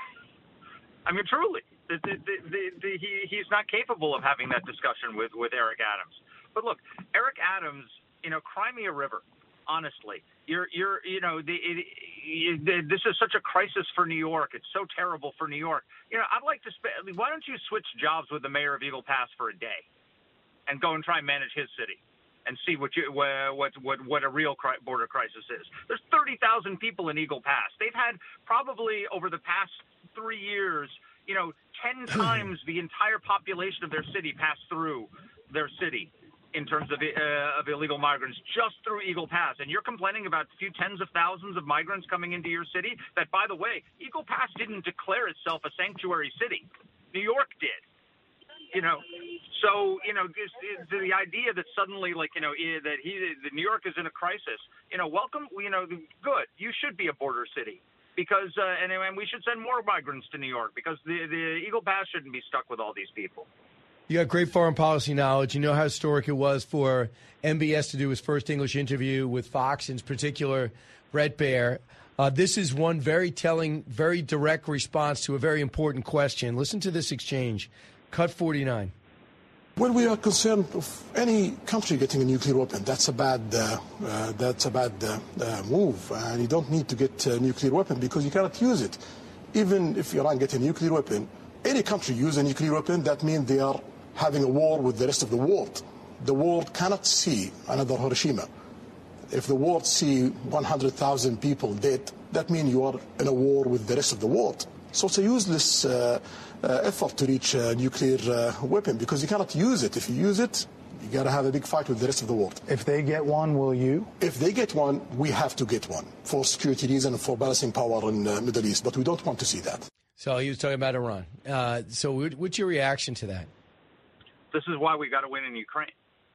I mean, truly, the, the, the, the, he, he's not capable of having that discussion with, with Eric Adams. But look, Eric Adams, you know, cry me a river. Honestly, you're, you're, you know, the, it, it, this is such a crisis for New York. It's so terrible for New York. You know, I'd like to spend. Why don't you switch jobs with the mayor of Eagle Pass for a day, and go and try and manage his city, and see what you what what what a real border crisis is. There's thirty thousand people in Eagle Pass. They've had probably over the past three years, you know, ten times the entire population of their city pass through their city in terms of, uh, of illegal migrants just through Eagle Pass. And you're complaining about a few tens of thousands of migrants coming into your city that, by the way, Eagle Pass didn't declare itself a sanctuary city. New York did. You know, so, you know, this, the idea that suddenly, like, you know, that he, that New York is in a crisis, you know, welcome, you know, good. You should be a border city. Because, uh, and, and we should send more migrants to New York because the, the Eagle Pass shouldn't be stuck with all these people. You got great foreign policy knowledge. You know how historic it was for M B S to do his first English interview with Fox, in particular, Bret Baier. Uh, this is one very telling, very direct response to a very important question. Listen to this exchange. Cut forty-nine. When we are concerned of any country getting a nuclear weapon, that's a bad, uh, uh, that's a bad uh, uh, move. And you don't need to get a nuclear weapon because you cannot use it. Even if Iran gets a nuclear weapon, any country use a nuclear weapon, that means they are having a war with the rest of the world. The world cannot see another Hiroshima. If the world see one hundred thousand people dead, that means you are in a war with the rest of the world. So it's a useless uh, uh, effort to reach a nuclear uh, weapon because you cannot use it. If you use it, you got to have a big fight with the rest of the world. If they get one, will you? If they get one, we have to get one for security reasons and for balancing power in the Middle East. But we don't want to see that. So he was talking about Iran. Uh, so what's your reaction to that? This is why we got to win in Ukraine.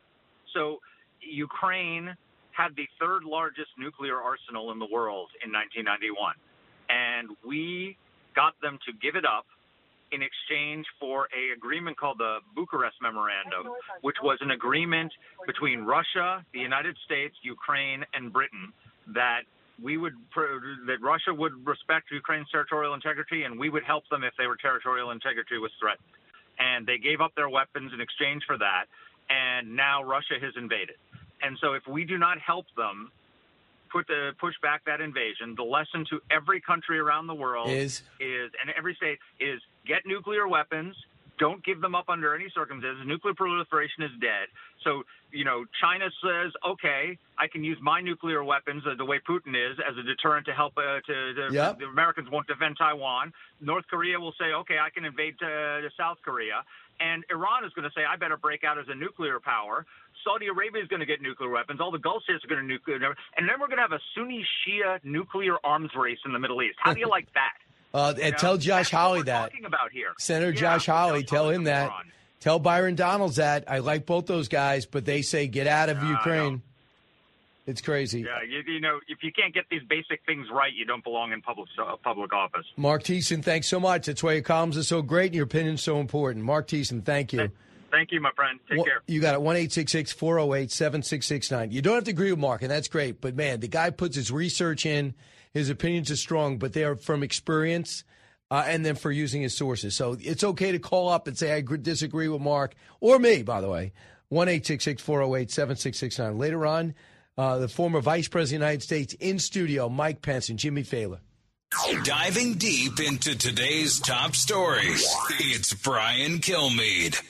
So Ukraine had the third largest nuclear arsenal in the world in nineteen ninety-one. And we got them to give it up in exchange for an agreement called the Bucharest Memorandum, which was an agreement between Russia, the United States, Ukraine, and Britain that we would that Russia would respect Ukraine's territorial integrity, and we would help them if their territorial integrity was threatened. And they gave up their weapons in exchange for that, and now Russia has invaded. And so if we do not help them put the, push back that invasion, the lesson to every country around the world is, is and every state is get nuclear weapons. Don't give them up under any circumstances. Nuclear proliferation is dead. So, you know, China says, okay, I can use my nuclear weapons uh, the way Putin is as a deterrent to help uh, to, to yep. the Americans won't defend Taiwan. North Korea will say, okay, I can invade uh, South Korea. And Iran is going to say, I better break out as a nuclear power. Saudi Arabia is going to get nuclear weapons. All the Gulf states are going to nuclear. And then we're going to have a Sunni Shia nuclear arms race in the Middle East. How do you like that? Uh, and tell Josh Hawley that. About here. Senator yeah, Josh Hawley, Josh tell Hawley him that. Iran. Tell Byron Donalds that. I like both those guys, but they say get out of uh, Ukraine. It's crazy. Yeah, you, you know, if you can't get these basic things right, you don't belong in public uh, public office. Mark Thiessen, thanks so much. That's why your columns are so great and your opinion's so important. Mark Thiessen, thank you. Thank you, my friend. Take well, care. You got it. one eight six six, four oh eight, seven six six nine. You don't have to agree with Mark, and that's great. But, man, the guy puts his research in. His opinions are strong, but they are from experience. Uh, and then for using his sources. So it's okay to call up and say, I disagree with Mark, or me, by the way. one eight six six, four oh eight, seven six six nine. Later on, uh, the former Vice President of the United States in studio, Mike Pence and Jimmy Fallon. Diving deep into today's top stories, it's Brian Kilmeade.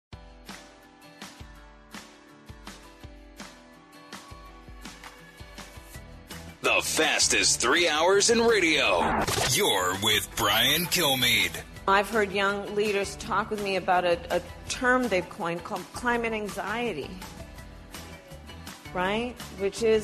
The fastest three hours in radio. You're with Brian Kilmeade. I've heard young leaders talk with me about a, a term they've coined called climate anxiety, right? Which is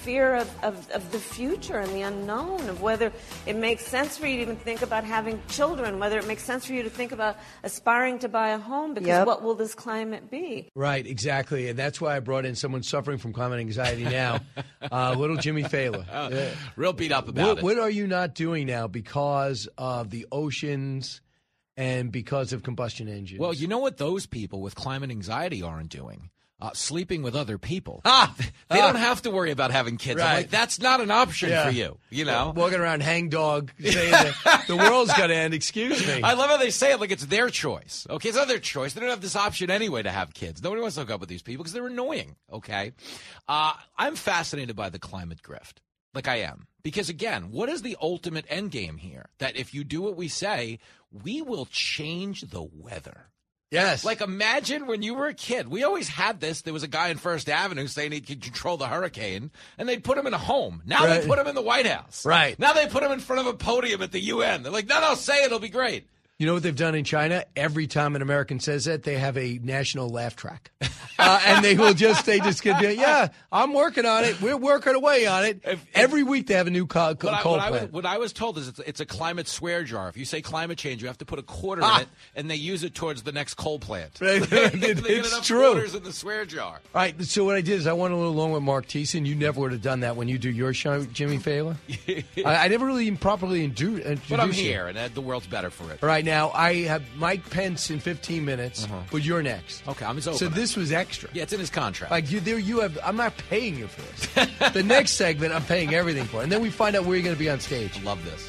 fear of, of, of the future and the unknown, of whether it makes sense for you to even think about having children, whether it makes sense for you to think about aspiring to buy a home, because Yep. what will this climate be? Right, exactly. And that's why I brought in someone suffering from climate anxiety now, uh, little Jimmy Fallon. Uh, real beat up about what, it. What are you not doing now because of the oceans and because of combustion engines? Well, you know what those people with climate anxiety aren't doing? Uh, sleeping with other people. Ah, they ah. don't have to worry about having kids. I'm Right. like, that's not an option Yeah. for you. You know, walking around hang dog saying that the world's going to end. Excuse me. I love how they say it like it's their choice. Okay, it's not their choice. They don't have this option anyway to have kids. Nobody wants to hook up with these people because they're annoying. Okay, uh, I'm fascinated by the climate grift. Like I am. Because, again, what is the ultimate end game here? That if you do what we say, we will change the weather. Yes. Like, imagine when you were a kid. We always had this. There was a guy in First Avenue saying he could control the hurricane, and they'd put him in a home. Now Right. they put him in the White House. Right. Now they put him in front of a podium at the U N. They're like, no, no, say it. It'll be great. You know what they've done in China? Every time an American says that, they have a national laugh track. Uh, and they will just, they just get, yeah, I'm working on it. We're working away on it. If- Every week they have a new coal, What I, coal what, I was, plant. what I was told is it's, it's a climate swear jar. If you say climate change, you have to put a quarter Ah. in it, and they use it towards the next coal plant. Right. they get It's enough true. quarters in the swear jar. All right, so what I did is I went a little along with Mark Thiessen. You never would have done that when you do your show, Jimmy Fallon. I, I never really even properly indu- introduced But I'm you. here, and uh, the world's better for it. All right, now I have Mike Pence in fifteen minutes, but you're next. Okay, I'm his So opener. this was extra. Yeah, it's in his contract. Like you, there you have. I'm not paying you for this. The next segment, I'm paying everything for, and then we find out where you're going to be on stage. Love this.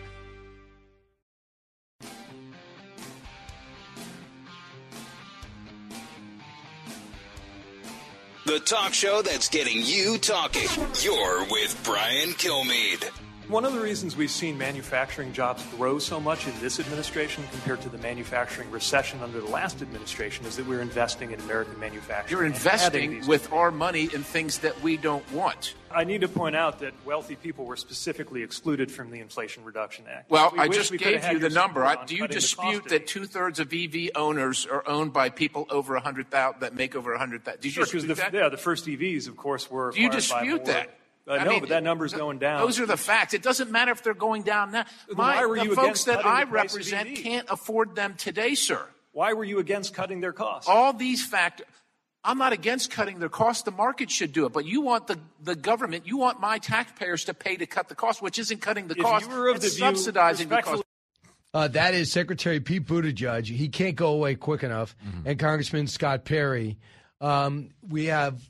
The talk show that's getting you talking. You're with Brian Kilmeade. One of the reasons we've seen manufacturing jobs grow so much in this administration compared to the manufacturing recession under the last administration is that we're investing in American manufacturing. You're and adding investing these- with our money in things that we don't want. I need to point out that wealthy people were specifically excluded from the Inflation Reduction Act. Well, We I wish just we could have gave had you the your number. support I, on do you cutting the dispute cost that two thirds of E V owners are owned by people over a hundred thousand that make over a hundred thousand? Did you Sure, 'cause dispute the, that? yeah, the first E Vs, of course, were. Do you acquired by dispute more- that? Uh, I no, mean, but that number's going down. Those are the facts. It doesn't matter if they're going down now. Then My, why were the you folks against that cutting I the price of represent E V? can't afford them today, sir. Why were you against cutting their costs? All these factors. I'm not against cutting their costs. The market should do it. But you want the, the government, you want my taxpayers to pay to cut the cost, which isn't cutting the If cost. you were of It's the view, subsidizing the respectfully- cost. Uh, that is Secretary Pete Buttigieg. He can't go away quick enough. And Congressman Scott Perry. Um, we have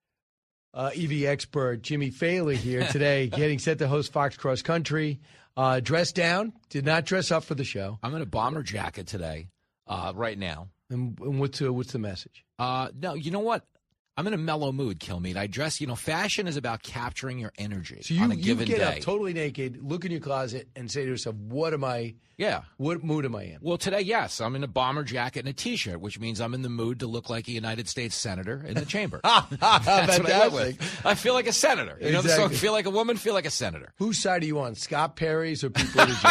uh, E V expert Jimmy Fallon here today, getting set to host Fox Cross Country. Uh, dressed down, did not dress up for the show. I'm in a bomber jacket today, uh, right now. And, and what's, uh, what's the message? Uh, no, you know what? I'm in a mellow mood, Kilmeade. I dress, you know, fashion is about capturing your energy So you, on a you given get day. up totally naked, look in your closet, and say to yourself, what am I, Yeah. what mood am I in? Well, today, yes, I'm in a bomber jacket and a T-shirt, which means I'm in the mood to look like a United States senator in the chamber. That's what I went Fantastic. with. I feel like a senator. You know the song, Exactly. feel like a woman, feel like a senator. Whose side are you on, Scott Perry's or Pete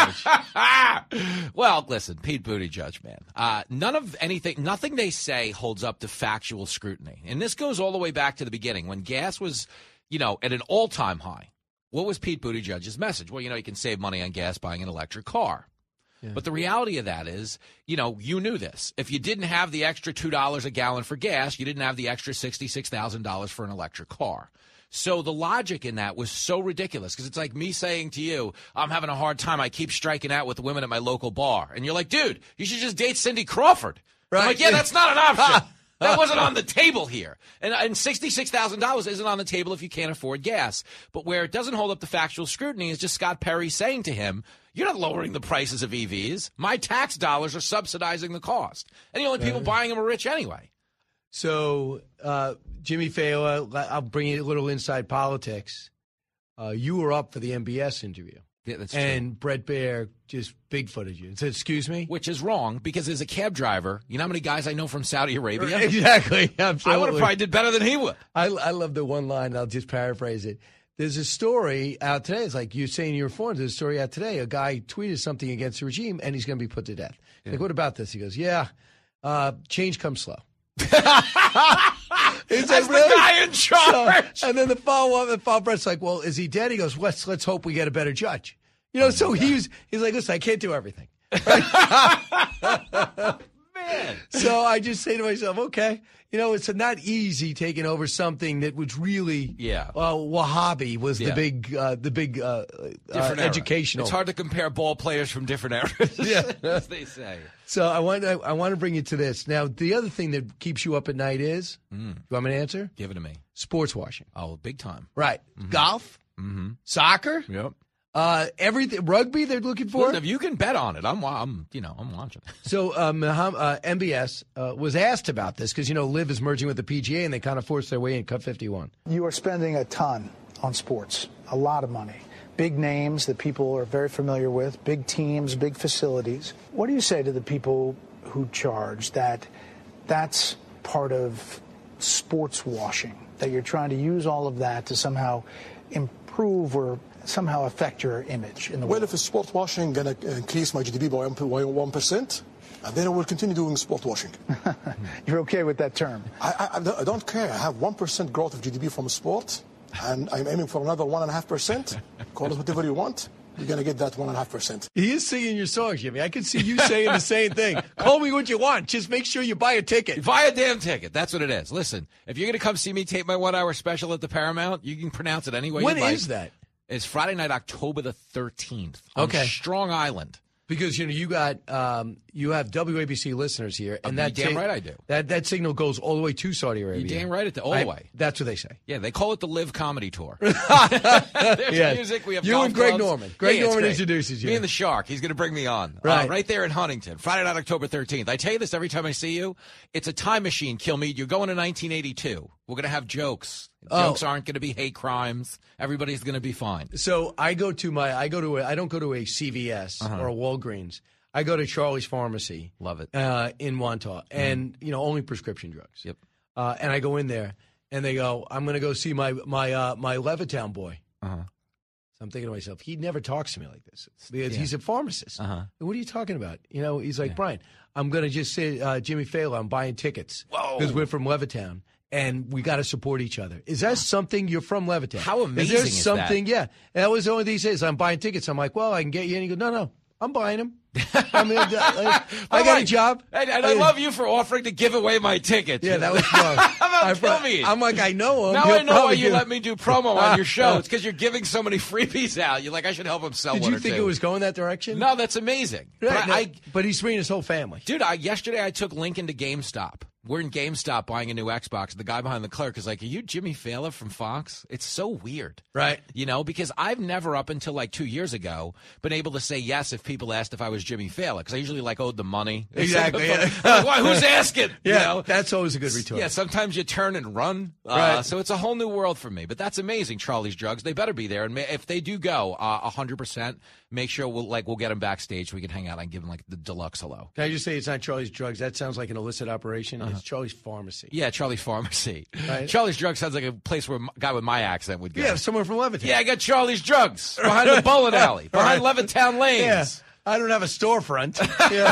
Buttigieg? Well, listen, Pete Buttigieg, man. Uh, none of anything, nothing they say holds up to factual scrutiny. And this goes all the way back to the beginning when gas was, you know, at an all-time high. What was Pete Buttigieg's message? Well, you know, you can save money on gas buying an electric car. Yeah. But the reality of that is, you know, you knew this. If you didn't have the extra two dollars a gallon for gas, you didn't have the extra sixty-six thousand dollars for an electric car. So the logic in that was so ridiculous because it's like me saying to you, I'm having a hard time. I keep striking out with the women at my local bar. And you're like, dude, you should just date Cindy Crawford. Right. I'm like, yeah, that's not an option. That wasn't on the table here. And, and sixty-six thousand dollars isn't on the table if you can't afford gas. But where it doesn't hold up to factual scrutiny is just Scott Perry saying to him, you're not lowering the prices of E Vs. My tax dollars are subsidizing the cost. And the only people Right. buying them are rich anyway. So, uh, Jimmy Fallon, I'll bring you a little inside politics. Uh, you were up for the M B S interview. Yeah, that's and true. Brett Baer just bigfooted you and said, excuse me? Which is wrong because as a cab driver, you know how many guys I know from Saudi Arabia? Exactly. I Absolutely. would have probably did better than he would. I, I love the one line. I'll just paraphrase it. There's a story out today. It's like you're saying in your phone. There's a story out today. A guy tweeted something against the regime, and he's going to be put to death. Yeah. Like, what about this? He goes, yeah, uh, change comes slow. He's That's like, the really? guy in charge. So, and then the follow-up, and Paul Brett's like, well, is he dead? He goes, let's, let's hope we get a better judge. You know, so he's, he's like, listen, I can't do everything. Man. So I just say to myself, okay, you know, it's not easy taking over something that was really, yeah. Uh, Wahhabi was Yeah. the big, uh, the big uh, uh, Different era. educational. It's hard to compare ball players from different eras. Yeah. as they say. So I want, I, I want to bring you to this. Now, the other thing that keeps you up at night is, Mm. you want me to answer? Give it to me. Sports washing. Oh, big time. Right. Mhm. Golf, Mm-hmm. soccer, Yep. uh, everything, rugby they're looking for. Listen, if you can bet on it, I'm, wa- I'm, you know, I'm watching. So um, uh, M B S uh, was asked about this because, you know, Liv is merging with the P G A and they kind of forced their way in Cut fifty-one. You are spending a ton on sports, a lot of money. Big names that people are very familiar with, big teams, big facilities. What do you say to the people who charge that that's part of sports washing, that you're trying to use all of that to somehow improve or somehow affect your image in the Well, world? if it's sport washing going to increase my G D P by one percent, and then I will continue doing sport washing. You're okay with that term? I, I, I don't care. I have one percent growth of G D P from sport, and I'm aiming for another one point five percent. Call it whatever you want. You're going to get that one point five percent. He is singing your songs, Jimmy. I can see you saying the same thing. Call me what you want. Just make sure you buy a ticket. Buy a damn ticket. That's what it is. Listen, if you're going to come see me tape my one-hour special at the Paramount, you can pronounce it any way When you like. is that? It's Friday night, October the thirteenth. On Okay. Strong Island. Because, you know, you got um, you have W A B C listeners here, and You're that damn sig- right I do. That that signal goes all the way to Saudi Arabia. You're damn right it all I- the way. That's what they say. Yeah, they call it the Live Comedy Tour. There's Yes. music. We have You golf and Greg clubs. Norman. Greg Yeah, it's Norman great. introduces you. Me and the Shark. He's going to bring me on. Right. Uh, right there in Huntington. Friday night, October thirteenth. I tell you this every time I see you. It's a time machine, Kilmeade. You're going to nineteen eighty-two. We're going to have jokes. Oh. Jokes aren't going to be hate crimes. Everybody's going to be fine. So I go to my I go to a, I don't go to a C V S Uh-huh. or a Walgreens. I go to Charlie's Pharmacy. Love it. Uh, in Wantagh, and you know only prescription drugs. Yep. Uh, and I go in there, and they go, "I'm going to go see my my uh, my Levittown boy." Uh-huh. So I'm thinking to myself, he never talks to me like this because Yeah. he's a pharmacist. Uh-huh. What are you talking about? You know, he's like, Brian, I'm going to just say, uh, Jimmy Fallon, I'm buying tickets because we're from Levittown. And we got to support each other. Is that something? You're from Levittown. How amazing is there is something? that? Yeah. And that was the only thing he says. I'm buying tickets. I'm like, well, I can get you. And he goes, no, no, I'm buying them. I mean, I, I got a job. And, and I love you for offering to give away my tickets. Yeah, that was fun. How about I, Kilmeade? I'm like, I know him. Now He'll I know why probably you give- let me do promo on your show. It's because you're giving so many freebies out. You're like, I should help him sell Did one you or think two. it was going that direction? No, that's amazing. Right, But, no, I, but he's bringing his whole family. dude, I, yesterday I took Lincoln to GameStop. We're in GameStop buying a new Xbox. The guy behind the clerk is like, are you Jimmy Fallon from Fox? It's so weird. Right. You know, because I've never, up until like two years ago, been able to say yes if people asked if I was Jimmy Fallon, because I usually like owed them money. Exactly. I'm like, why, who's asking? Yeah, You know? that's always a good retort. Yeah, sometimes you turn and run. Uh, Right. So it's a whole new world for me. But that's amazing, Charlie's Drugs. They better be there. And ma- if they do go uh, one hundred percent, make sure we'll like we'll get them backstage so we can hang out and give them like the deluxe hello. Can I just say it's not Charlie's Drugs? That sounds like an illicit operation. It's Charlie's Pharmacy. Yeah, Charlie's Pharmacy. Right. Charlie's Drugs sounds like a place where a guy with my accent would go. Yeah, someone from Levittown. Yeah, I got Charlie's Drugs behind the bowling alley, behind Levittown Lanes. Yeah. I don't have a storefront. Yeah.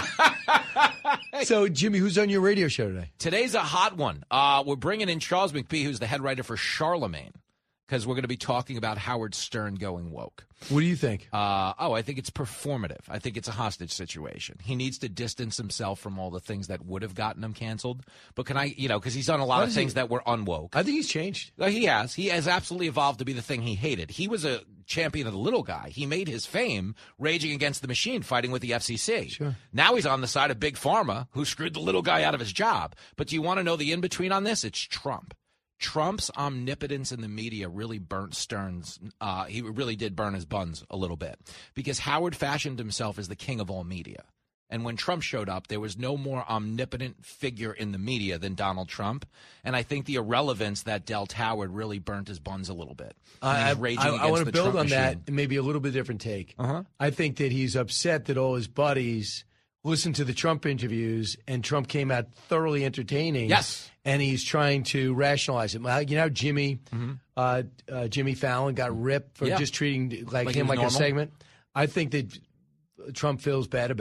So, Jimmy, who's on your radio show today? Today's a hot one. Uh, we're bringing in Charles McPhee, who's the head writer for Charlemagne, because we're going to be talking about Howard Stern going woke. What do you think? Uh, oh, I think it's performative. I think it's a hostage situation. He needs to distance himself from all the things that would have gotten him canceled. But can I, you know, because he's done a lot How of does things he- that were unwoke. I think he's changed. Uh, He has. He has absolutely evolved to be the thing he hated. He was a champion of the little guy. He made his fame raging against the machine, fighting with the F C C. Sure. Now he's on the side of Big Pharma, who screwed the little guy out of his job. But do you want to know the in-between on this? It's Trump. Trump's omnipotence in the media really burnt Stern's, uh, he really did burn his buns a little bit, because Howard fashioned himself as the king of all media. And when Trump showed up, there was no more omnipotent figure in the media than Donald Trump. And I think the irrelevance that dealt Howard really burnt his buns a little bit. And I, he's raging I, I against want to the build Trump on that machine. and maybe a little bit different take. Uh-huh. I think that he's upset that all his buddies listened to the Trump interviews and Trump came out thoroughly entertaining. Yes. And he's trying to rationalize it. Well, you know, Jimmy, uh, uh, Jimmy Fallon got ripped for Yeah. just treating like, Like he him was like normal? a segment. I think that Trump feels bad about it.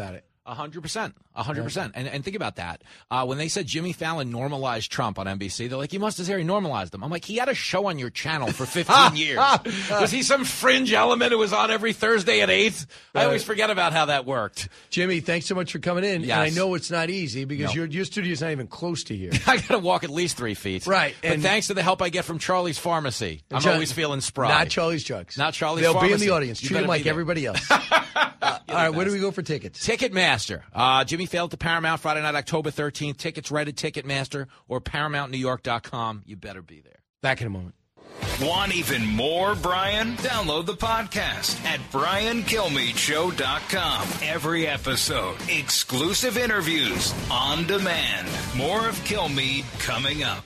A hundred percent, a hundred percent, and and think about that. Uh, when they said Jimmy Fallon normalized Trump on N B C, they're like, "You must have said he normalized him." I'm like, he had a show on your channel for fifteen years. Was he some fringe element who was on every Thursday at eight? I always forget about how that worked. Jimmy, thanks so much for coming in. Yes. And I know it's not easy because No. your your studio's not even close to here. I got to walk at least three feet. Right, but and- thanks to the help I get from Charlie's Pharmacy, I'm John- always feeling spry. Not Charlie's Drugs. Not Charlie's They'll Pharmacy. be in the audience. You Treat them better like be there. everybody else. uh, all right, where do we go for tickets? Ticketmaster. Uh, Jimmy Fallon to Paramount Friday night, October thirteenth. Tickets right at Ticketmaster or Paramount New York dot com. You better be there. Back in a moment. Want even more Brian? Download the podcast at brian kilmeade show dot com. Every episode, exclusive interviews on demand. More of Kilmeade coming up.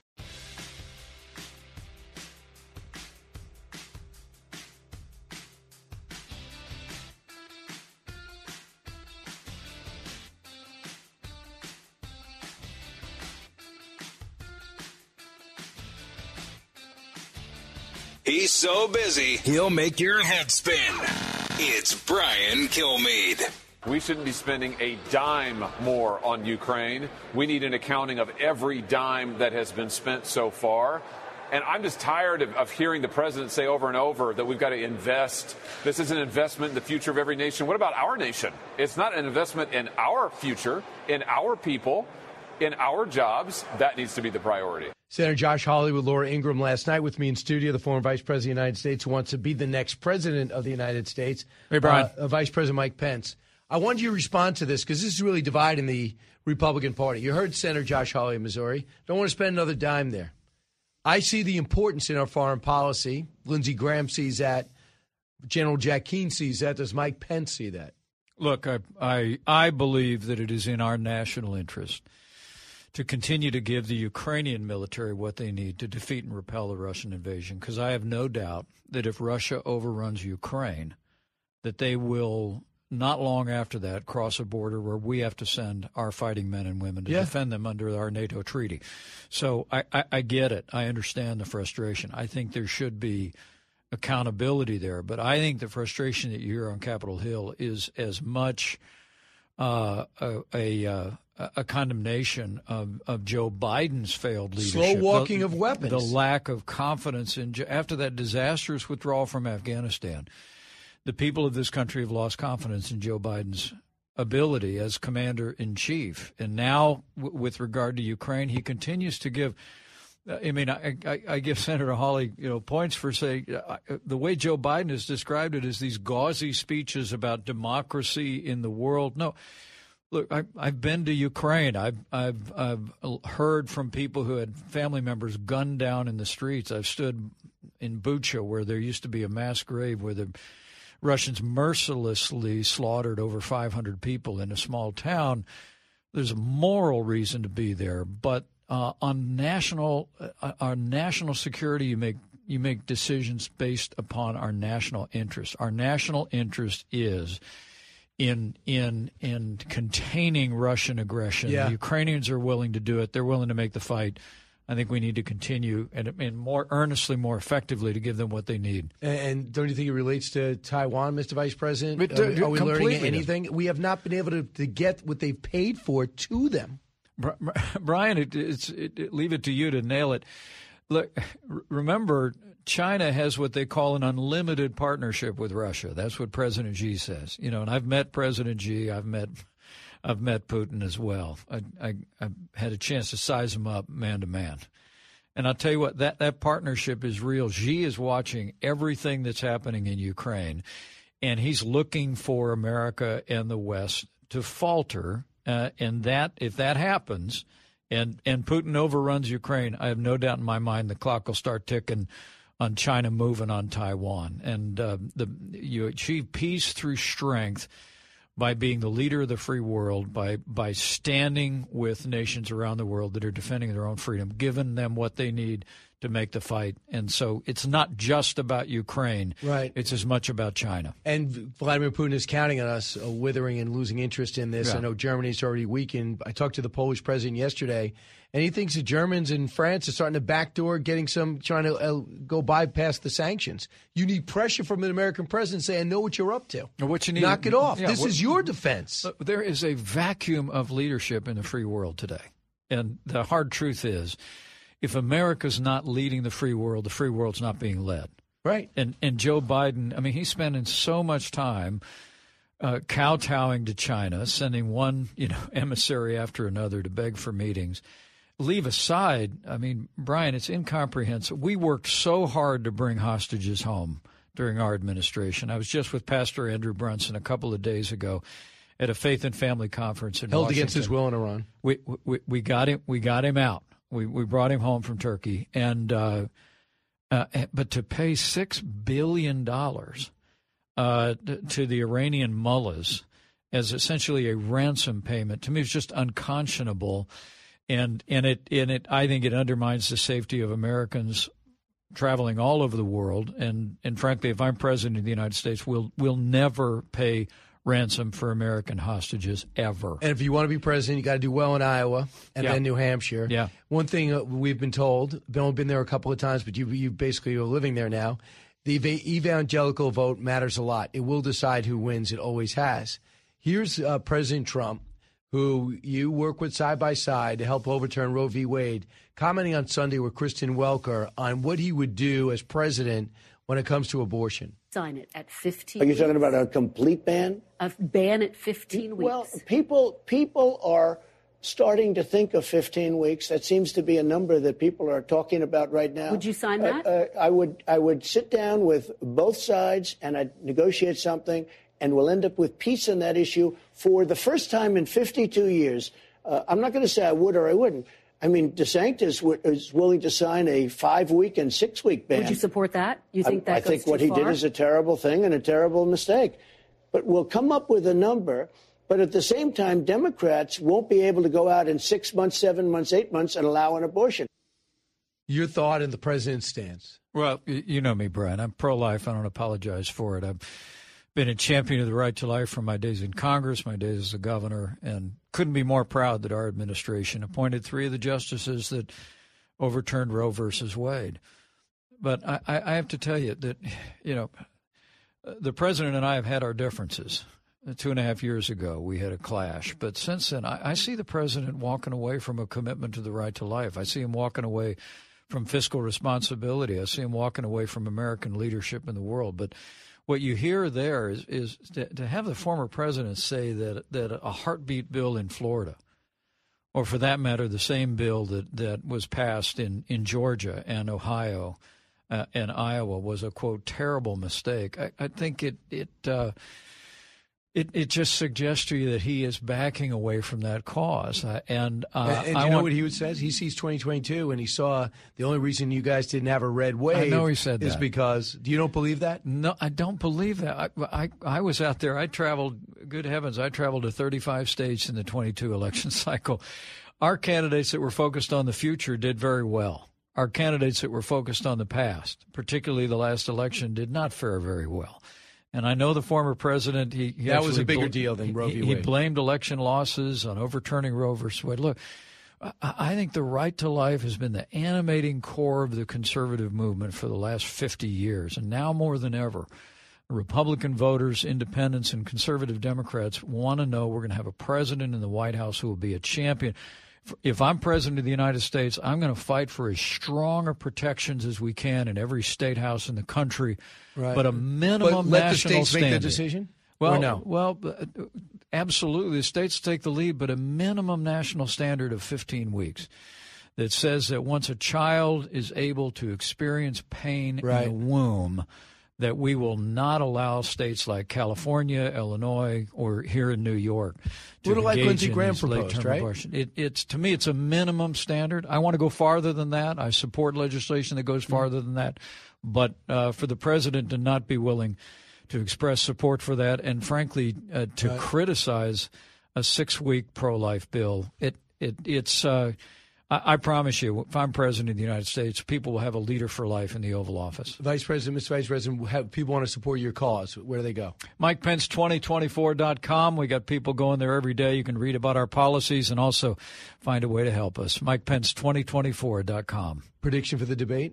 He's so busy, he'll make your head spin. It's Brian Kilmeade. We shouldn't be spending a dime more on Ukraine. We need an accounting of every dime that has been spent so far. And I'm just tired of, of hearing the president say over and over that we've got to invest. This is an investment in the future of every nation. What about our nation? It's not an investment in our future, in our people, in our jobs. That needs to be the priority. Senator Josh Hawley with Laura Ingraham last night with me in studio, the former Vice President of the United States who wants to be the next President of the United States. Hey, Brian. Uh, Vice President Mike Pence. I wanted you to respond to this because this is really dividing the Republican Party. You heard Senator Josh Hawley in Missouri. Don't want to spend another dime there. I see the importance in our foreign policy. Lindsey Graham sees that. General Jack Keane sees that. Does Mike Pence see that? Look, I, I, I believe that it is in our national interest to continue to give the Ukrainian military what they need to defeat and repel the Russian invasion, because I have no doubt that if Russia overruns Ukraine, that they will not long after that cross a border where we have to send our fighting men and women to Yeah. defend them under our NATO treaty. So I, I, I get it. I understand the frustration. I think there should be accountability there. But I think the frustration that you hear on Capitol Hill is as much uh, a, a, uh, a condemnation of, of Joe Biden's failed leadership. Slow walking the, of weapons. The lack of confidence in after that disastrous withdrawal from Afghanistan. The people of this country have lost confidence in Joe Biden's ability as commander-in-chief. And now, w- with regard to Ukraine, he continues to give I mean, I, I, I give Senator Hawley, you know, points for saying uh, the way Joe Biden has described it is these gauzy speeches about democracy in the world. No, look, I, I've been to Ukraine. I've, I've, I've heard from people who had family members gunned down in the streets. I've stood in Bucha where there used to be a mass grave where the Russians mercilessly slaughtered over five hundred people in a small town. There's a moral reason to be there, but uh, on national, uh, our national security, you make you make decisions based upon our national interest. Our national interest is in in in containing Russian aggression. Yeah. The Ukrainians are willing to do it. They're willing to make the fight. I think we need to continue and, and more earnestly, more effectively to give them what they need. And, and don't you think it relates to Taiwan, Mister Vice President? But, are, we- uh, are we learning completely. anything? We have not been able to, to get what they've paid for to them. Brian, it, it's it, it, leave it to you to nail it. Look, r- remember, China has what they call an unlimited partnership with Russia. That's what President Xi says. You know, and I've met President Xi. I've met, I've met Putin as well. I, I, I had a chance to size him up man to man. And I'll tell you what, that, that partnership is real. Xi is watching everything that's happening in Ukraine, and he's looking for America and the West to falter. Uh, and that, if that happens, and, and Putin overruns Ukraine, I have no doubt in my mind the clock will start ticking on China moving on Taiwan. And uh, the you achieve peace through strength by being the leader of the free world, by by standing with nations around the world that are defending their own freedom, giving them what they need to make the fight. And so it's not just about Ukraine. Right. It's as much about China. And Vladimir Putin is counting on us uh, withering and losing interest in this. Yeah. I know Germany's already weakened. I talked to the Polish president yesterday, and he thinks the Germans and France are starting to backdoor, getting some, trying to uh, go bypass the sanctions. You need pressure from an American president saying, I know what you're up to. What you need, Knock it off. Yeah, this what, is your defense. There is a vacuum of leadership in the free world today. And the hard truth is, if America's not leading the free world, the free world's not being led. Right. And and Joe Biden, I mean, he's spending so much time uh, kowtowing to China, sending one, you know, emissary after another to beg for meetings. Leave aside, I mean, Brian, it's incomprehensible. We worked so hard to bring hostages home during our administration. I was just with Pastor Andrew Brunson a couple of days ago at a faith and family conference in Held Washington. against his will in Iran. We we we got him. We got him out. We we brought him home from Turkey, and uh, uh, but to pay six billion dollars uh, to the Iranian mullahs as essentially a ransom payment, to me, is just unconscionable, and and it and it I think it undermines the safety of Americans traveling all over the world, and and frankly, if I'm president of the United States, we'll we'll never pay ransom for American hostages ever. And if you want to be president, you got to do well in Iowa and Yeah. then New Hampshire. Yeah. One thing uh, we've been told, Bill, I've been there a couple of times, but you you basically are living there now. The ev- evangelical vote matters a lot. It will decide who wins. It always has. Here's uh, President Trump, who you work with side by side to help overturn Roe v. Wade, commenting on Sunday with Kristen Welker on what he would do as president when it comes to abortion. Sign it at fifteen Are you weeks. talking about a complete ban? A ban at fifteen weeks. Well, people people are starting to think of fifteen weeks. That seems to be a number that people are talking about right now. Would you sign Uh, that? uh, I would. I would sit down with both sides and I'd negotiate something, and we'll end up with peace on that issue for the first time in fifty-two years. Uh, I'm not going to say I would or I wouldn't. I mean, DeSantis w- is willing to sign a five-week and six-week ban. Would you support that? You think that I, I goes think what too he did far? is a terrible thing and a terrible mistake. But we'll come up with a number. But at the same time, Democrats won't be able to go out in six months, seven months, eight months and allow an abortion. Your thought and the president's stance. Well, y- you know me, Brian. I'm pro-life. I don't apologize for it. I've been a champion of the right to life from my days in Congress, my days as a governor, and couldn't be more proud that our administration appointed three of the justices that overturned Roe versus Wade. But I, I have to tell you that, you know, the president and I have had our differences. Two and a half years ago, we had a clash. But since then, I, I see the president walking away from a commitment to the right to life. I see him walking away from fiscal responsibility. I see him walking away from American leadership in the world. But what you hear there is, is to, to have the former president say that that a heartbeat bill in Florida, or for that matter, the same bill that, that was passed in, in Georgia and Ohio uh, and Iowa was a, quote, terrible mistake. I, I think it it, uh, it it just suggests to you that he is backing away from that cause. Uh, and uh, and and I you know want, what he would says? He sees twenty twenty-two and he saw the only reason you guys didn't have a red wave I know he said is that. because, do you don't believe that? No, I don't believe that. I, I I was out there. I traveled, good heavens, I traveled to thirty-five states in the twenty-two election cycle. Our candidates that were focused on the future did very well. Our candidates that were focused on the past, particularly the last election, did not fare very well. And I know the former president, he, he That was a actually bigger bl- deal than Roe v. he, he Wade. blamed election losses on overturning Roe versus Wade. Look, I, I think the right to life has been the animating core of the conservative movement for the last fifty years. And now more than ever, Republican voters, independents, and conservative Democrats want to know we're going to have a president in the White House who will be a champion. If I'm president of the United States, I'm going to fight for as strong of protections as we can in every state house in the country, Right. but a minimum But let the national states make the standard. decision? Well, Or no? well, uh, absolutely. The states take the lead, but a minimum national standard of fifteen weeks that says that once a child is able to experience pain Right. in the womb, that we will not allow states like California, Illinois, or here in New York to Little like engage Lindsey in Graham these proposed, late-term right? abortion. It, it's to me, it's a minimum standard. I want to go farther than that. I support legislation that goes farther than that. But uh, for the president to not be willing to express support for that, and frankly, uh, to Right. criticize a six-week pro-life bill, it it it's. Uh, I, I promise you, if I'm president of the United States, people will have a leader for life in the Oval Office. Vice President, Mister Vice President, have people want to support your cause. Where do they go? Mike Pence twenty twenty-four dot com. We got people going there every day. You can read about our policies and also find a way to help us. Mike Pence twenty twenty-four dot com. Prediction for the debate?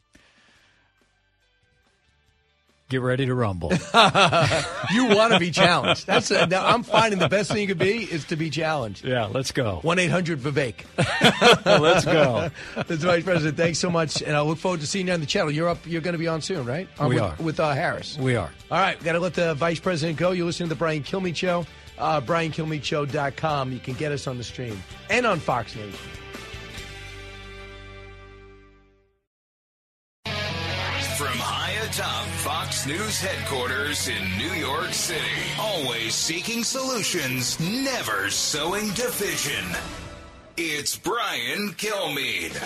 Get ready to rumble. You want to be challenged. That's a, now I'm finding the best thing you could be is to be challenged. Yeah, let's go. one eight hundred Vivek. Let's go. Mister Vice President, thanks so much, and I look forward to seeing you on the channel. You're up. You're going to be on soon, right? Uh, we with, are. With uh, Harris. We are. All right, got to let the Vice President go. You're listening to the Brian Kilmeade Show. Uh, Brian Kilmeade Show dot com. You can get us on the stream and on Fox Nation. From high atop Fox News headquarters in New York City, always seeking solutions, never sowing division. It's Brian Kilmeade.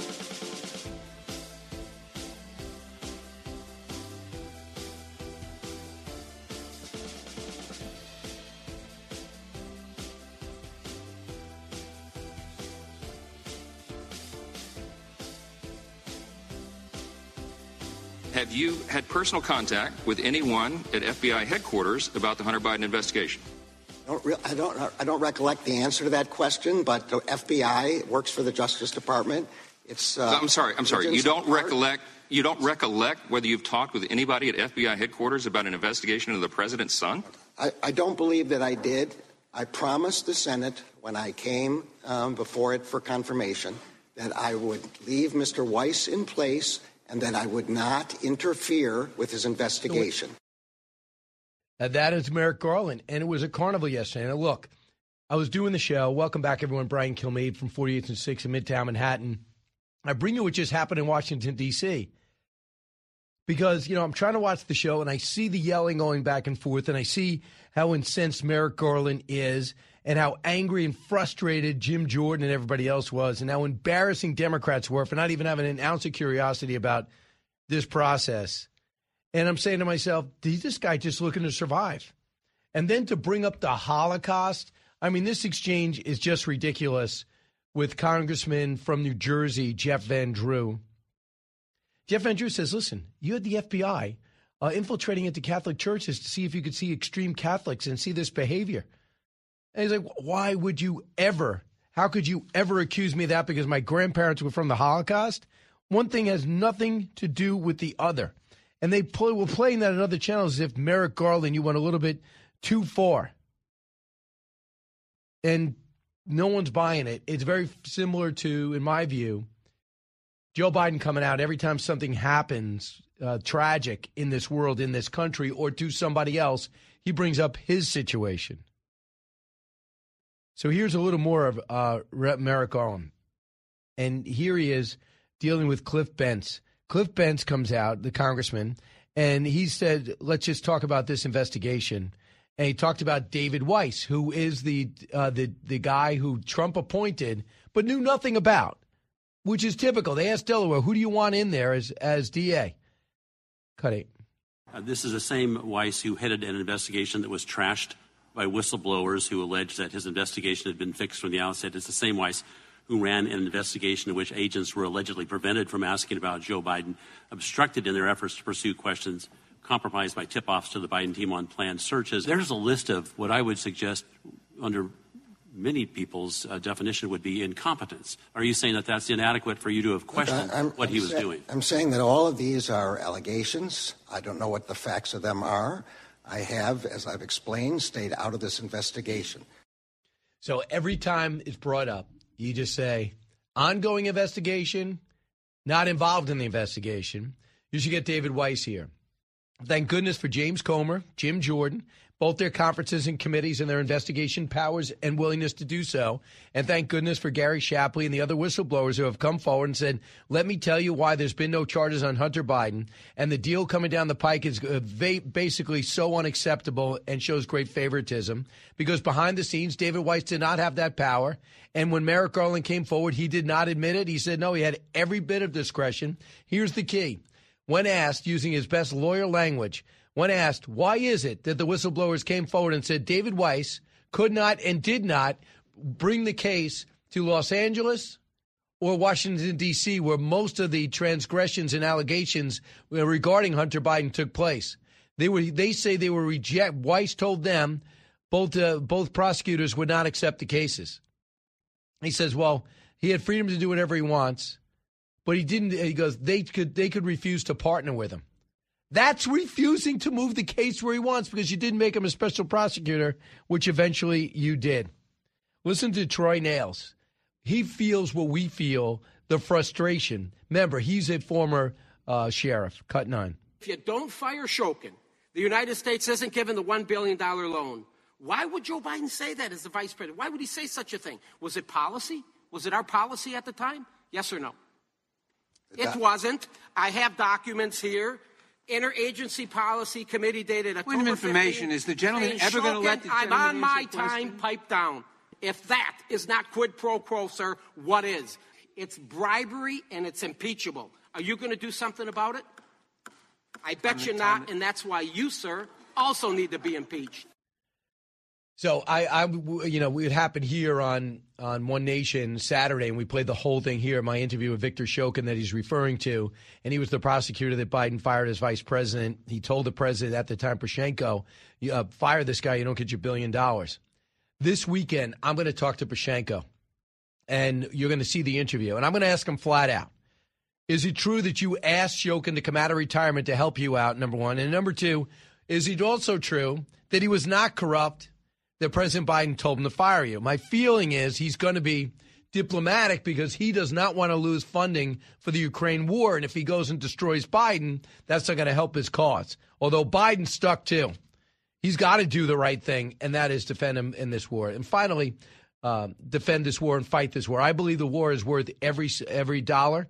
Have you had personal contact with anyone at F B I headquarters about the Hunter Biden investigation? I don't, re- I don't, I don't recollect the answer to that question, but the F B I works for the Justice Department. It's. Uh, I'm sorry. I'm sorry. You don't recollect. You don't recollect whether you've talked with anybody at F B I headquarters about an investigation into the president's son? I, I don't believe that I did. I promised the Senate when I came um, before it for confirmation that I would leave Mister Weiss in place and that I would not interfere with his investigation. Uh, that is Merrick Garland, and it was a carnival yesterday. And look, I was doing the show. Welcome back, everyone. Brian Kilmeade from forty-eighth and sixth in Midtown Manhattan. I bring you what just happened in Washington, D C because, you know, I'm trying to watch the show, and I see the yelling going back and forth, and I see how incensed Merrick Garland is and how angry and frustrated Jim Jordan and everybody else was, and how embarrassing Democrats were for not even having an ounce of curiosity about this process. And I'm saying to myself, is this guy just looking to survive? And then to bring up the Holocaust, I mean, this exchange is just ridiculous with Congressman from New Jersey, Jeff Van Drew. Jeff Van Drew says, listen, you had the F B I uh, infiltrating into Catholic churches to see if you could see extreme Catholics and see this behavior. And he's like, why would you ever, how could you ever accuse me of that because my grandparents were from the Holocaust? One thing has nothing to do with the other. And they play, were playing that at other channels as if Merrick Garland, you went a little bit too far. And no one's buying it. It's very similar to, in my view, Joe Biden coming out every time something happens uh, tragic in this world, in this country, or to somebody else, he brings up his situation. So here's a little more of uh, Merrick Garland. And here he is dealing with Cliff Bentz. Cliff Bentz comes out, the congressman, and he said, let's just talk about this investigation. And he talked about David Weiss, who is the uh, the the guy who Trump appointed but knew nothing about, which is typical. They asked Delaware, who do you want in there as, as D A? Cut eight. Uh, this is the same Weiss who headed an investigation that was trashed by whistleblowers who alleged that his investigation had been fixed from the outset. It's the same Weiss who ran an investigation in which agents were allegedly prevented from asking about Joe Biden, obstructed in their efforts to pursue questions, compromised by tip-offs to the Biden team on planned searches. There's a list of what I would suggest under many people's uh, definition would be incompetence. Are you saying that that's inadequate for you to have questioned I'm, what I'm he was say, doing? I'm saying that all of these are allegations. I don't know what the facts of them are. I have, as I've explained, stayed out of this investigation. So every time it's brought up, you just say, ongoing investigation, not involved in the investigation. You should get David Weiss here. Thank goodness for James Comer, Jim Jordan, both their conferences and committees and their investigation powers and willingness to do so. And thank goodness for Gary Shapley and the other whistleblowers who have come forward and said, let me tell you why there's been no charges on Hunter Biden. And the deal coming down the pike is basically so unacceptable and shows great favoritism because behind the scenes, David Weiss did not have that power. And when Merrick Garland came forward, he did not admit it. He said, no, he had every bit of discretion. Here's the key. When asked, using his best lawyer language, when asked, why is it that the whistleblowers came forward and said David Weiss could not and did not bring the case to Los Angeles or Washington, D C, where most of the transgressions and allegations regarding Hunter Biden took place. They were. They say they were reject. Weiss told them both uh, both prosecutors would not accept the cases. He says, well, he had freedom to do whatever he wants, but he didn't. He goes, they could they could refuse to partner with him. That's refusing to move the case where he wants because you didn't make him a special prosecutor, which eventually you did. Listen to Troy Nails. He feels what we feel, the frustration. Remember, he's a former uh, sheriff. Cut nine. If you don't fire Shokin, the United States isn't given the one billion dollars loan. Why would Joe Biden say that as the vice president? Why would he say such a thing? Was it policy? Was it our policy at the time? Yes or no? It wasn't. I have documents here. Interagency Policy Committee dated October Point of information, is the gentleman ever going to let the I'm on my time, question? pipe down. If that is not quid pro quo, sir, what is? It's bribery and it's impeachable. Are you going to do something about it? I bet you not, and that's why you, sir, also need to be impeached. So I, I, you know, it happened here on on One Nation Saturday, and we played the whole thing here. My interview with Victor Shokin that he's referring to, and he was the prosecutor that Biden fired as vice president. He told the president at the time, Poroshenko, you, uh, fire this guy, you don't get your billion dollars. This weekend, I'm going to talk to Poroshenko, and you're going to see the interview, and I'm going to ask him flat out: is it true that you asked Shokin to come out of retirement to help you out? Number one, and number two, is it also true that he was not corrupt? That President Biden told him to fire you. My feeling is he's going to be diplomatic because he does not want to lose funding for the Ukraine war. And if he goes and destroys Biden, that's not going to help his cause. Although Biden's stuck too. He's got to do the right thing, and that is defend him in this war. And finally, uh, defend this war and fight this war. I believe the war is worth every every dollar.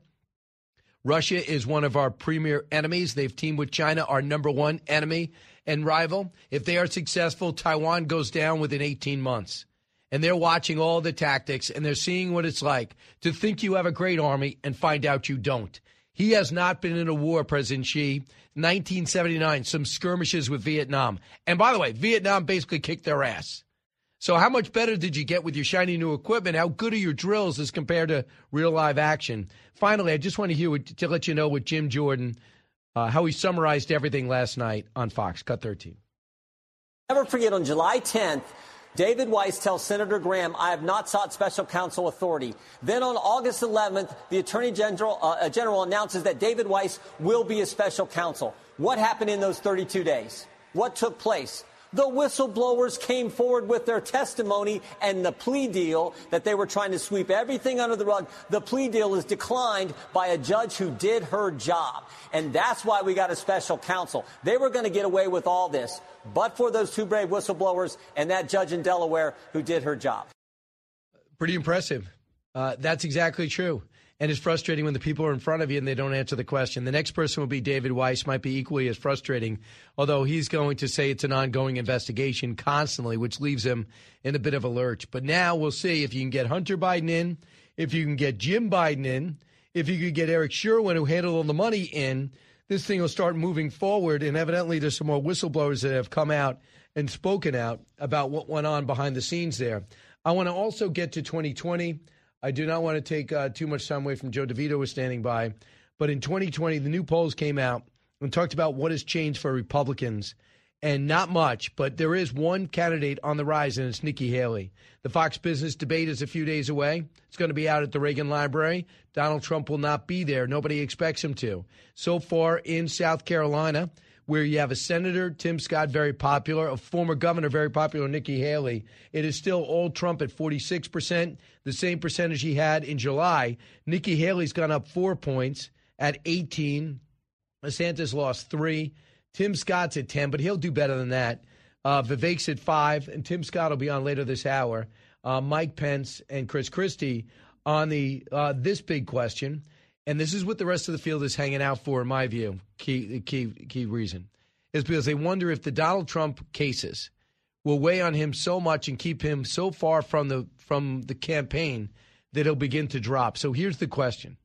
Russia is one of our premier enemies. They've teamed with China, our number one enemy and rival. If they are successful, Taiwan goes down within eighteen months. And they're watching all the tactics, and they're seeing what it's like to think you have a great army and find out you don't. He has not been in a war, President Xi. nineteen seventy-nine, some skirmishes with Vietnam. And by the way, Vietnam basically kicked their ass. So how much better did you get with your shiny new equipment? How good are your drills as compared to real live action? Finally, I just want to hear what, to let you know what Jim Jordan, uh, how he summarized everything last night on Fox. Cut thirteen. Never forget, on July tenth, David Weiss tells Senator Graham, I have not sought special counsel authority. Then on August eleventh, the Attorney General, uh, General announces that David Weiss will be a special counsel. What happened in those thirty-two days? What took place? The whistleblowers came forward with their testimony, and the plea deal that they were trying to sweep everything under the rug, the plea deal is declined by a judge who did her job. And that's why we got a special counsel. They were going to get away with all this, but for those two brave whistleblowers and that judge in Delaware who did her job. Pretty impressive. Uh, that's exactly true. And it's frustrating when the people are in front of you and they don't answer the question. The next person will be David Weiss, might be equally as frustrating, although he's going to say it's an ongoing investigation constantly, which leaves him in a bit of a lurch. But now we'll see if you can get Hunter Biden in, if you can get Jim Biden in, if you could get Eric Sherwin, who handled all the money, in. This thing will start moving forward, and evidently there's some more whistleblowers that have come out and spoken out about what went on behind the scenes there. I want to also get to twenty twenty. I do not want to take uh, too much time away from Joe DeVito, who was standing by. But in twenty twenty, the new polls came out and talked about what has changed for Republicans. And not much, but there is one candidate on the rise, and it's Nikki Haley. The Fox Business debate is a few days away. It's going to be out at the Reagan Library. Donald Trump will not be there. Nobody expects him to. So far in South Carolina, where you have a Senator, Tim Scott, very popular, a former governor, very popular, Nikki Haley, it is still all Trump at forty-six percent, the same percentage he had in July. Nikki Haley's gone up four points at eighteen. DeSantis lost three. Tim Scott's at ten, but he'll do better than that. Uh, Vivek's at five, and Tim Scott will be on later this hour. Uh, Mike Pence and Chris Christie on the uh, this big question. And this is what the rest of the field is hanging out for, in my view. Key, key, key reason is because they wonder if the Donald Trump cases will weigh on him so much and keep him so far from the from the campaign that he'll begin to drop. So here's the question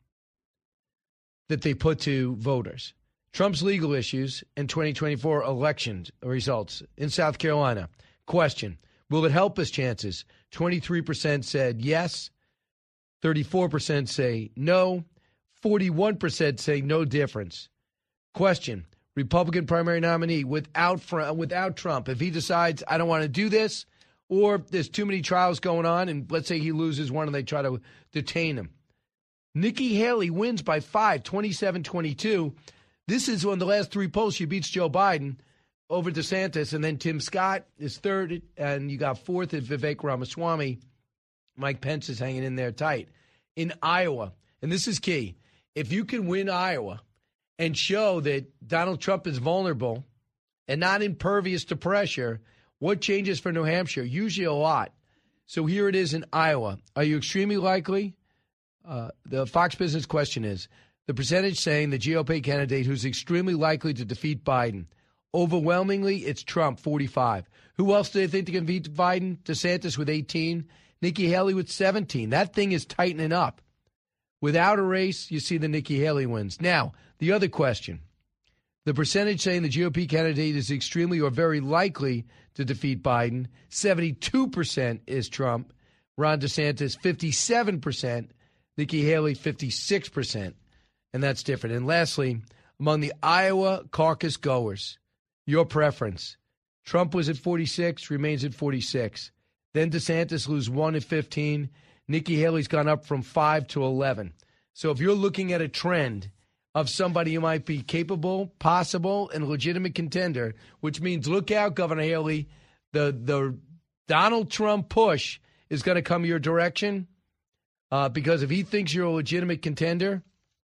that they put to voters: Trump's legal issues and twenty twenty-four election results in South Carolina. Question: will it help his chances? twenty-three percent said yes. thirty-four percent say no. forty-one percent say no difference. Question, Republican primary nominee without without Trump, if he decides I don't want to do this, or there's too many trials going on, and let's say he loses one and they try to detain him. Nikki Haley wins by five, twenty-seven twenty-two. This is on the last three polls. She beats Joe Biden over DeSantis, and then Tim Scott is third, and you got fourth at Vivek Ramaswamy. Mike Pence is hanging in there tight. In Iowa, and this is key, if you can win Iowa and show that Donald Trump is vulnerable and not impervious to pressure, what changes for New Hampshire? Usually a lot. So here it is in Iowa. Are you extremely likely? Uh, the Fox Business question is, the percentage saying the G O P candidate who's extremely likely to defeat Biden. Overwhelmingly, it's Trump, forty-five. Who else do they think can beat Biden? DeSantis with eighteen. Nikki Haley with seventeen. That thing is tightening up. Without a race, you see the Nikki Haley wins. Now, the other question. The percentage saying the G O P candidate is extremely or very likely to defeat Biden, seventy-two percent is Trump. Ron DeSantis, fifty-seven percent. Nikki Haley, fifty-six percent. And that's different. And lastly, among the Iowa caucus goers, your preference. Trump was at forty-six, remains at forty-six. Then DeSantis lose one at fifteen. Nikki Haley's gone up from five to eleven. So if you're looking at a trend of somebody who might be capable, possible, and legitimate contender, which means look out, Governor Haley, the, the Donald Trump push is going to come your direction uh, because if he thinks you're a legitimate contender,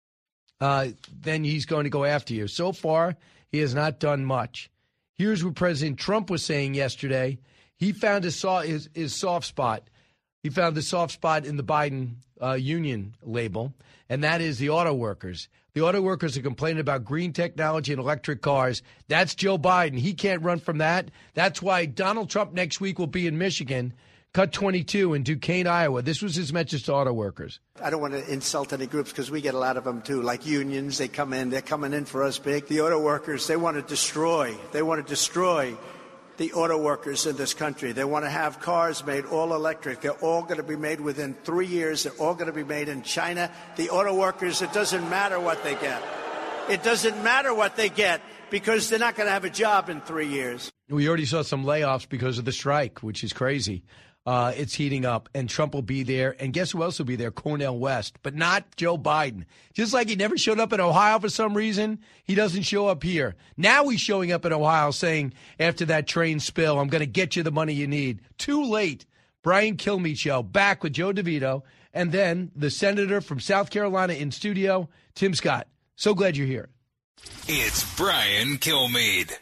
uh, then he's going to go after you. So far, he has not done much. Here's what President Trump was saying yesterday. He found his, his, his soft spot. He found the soft spot in the Biden uh, union label, and that is the auto workers. The auto workers are complaining about green technology and electric cars. That's Joe Biden. He can't run from that. That's why Donald Trump next week will be in Michigan, cut twenty-two in Duquesne, Iowa. This was his message to auto workers. I don't want to insult any groups because we get a lot of them, too, like unions. They come in. They're coming in for us big. The auto workers, they want to destroy. They want to destroy the auto workers in this country. They want to have cars made all electric. They're all going to be made within three years. They're all going to be made in China. The auto workers, it doesn't matter what they get. It doesn't matter what they get because they're not going to have a job in three years. We already saw some layoffs because of the strike, which is crazy. Uh, it's heating up, and Trump will be there. And guess who else will be there? Cornel West, but not Joe Biden. Just like he never showed up in Ohio for some reason, he doesn't show up here. Now he's showing up in Ohio saying, after that train spill, I'm going to get you the money you need. Too late. Brian Kilmeade Show, back with Joe DeVito, and then the senator from South Carolina in studio, Tim Scott. So glad you're here. It's Brian Kilmeade.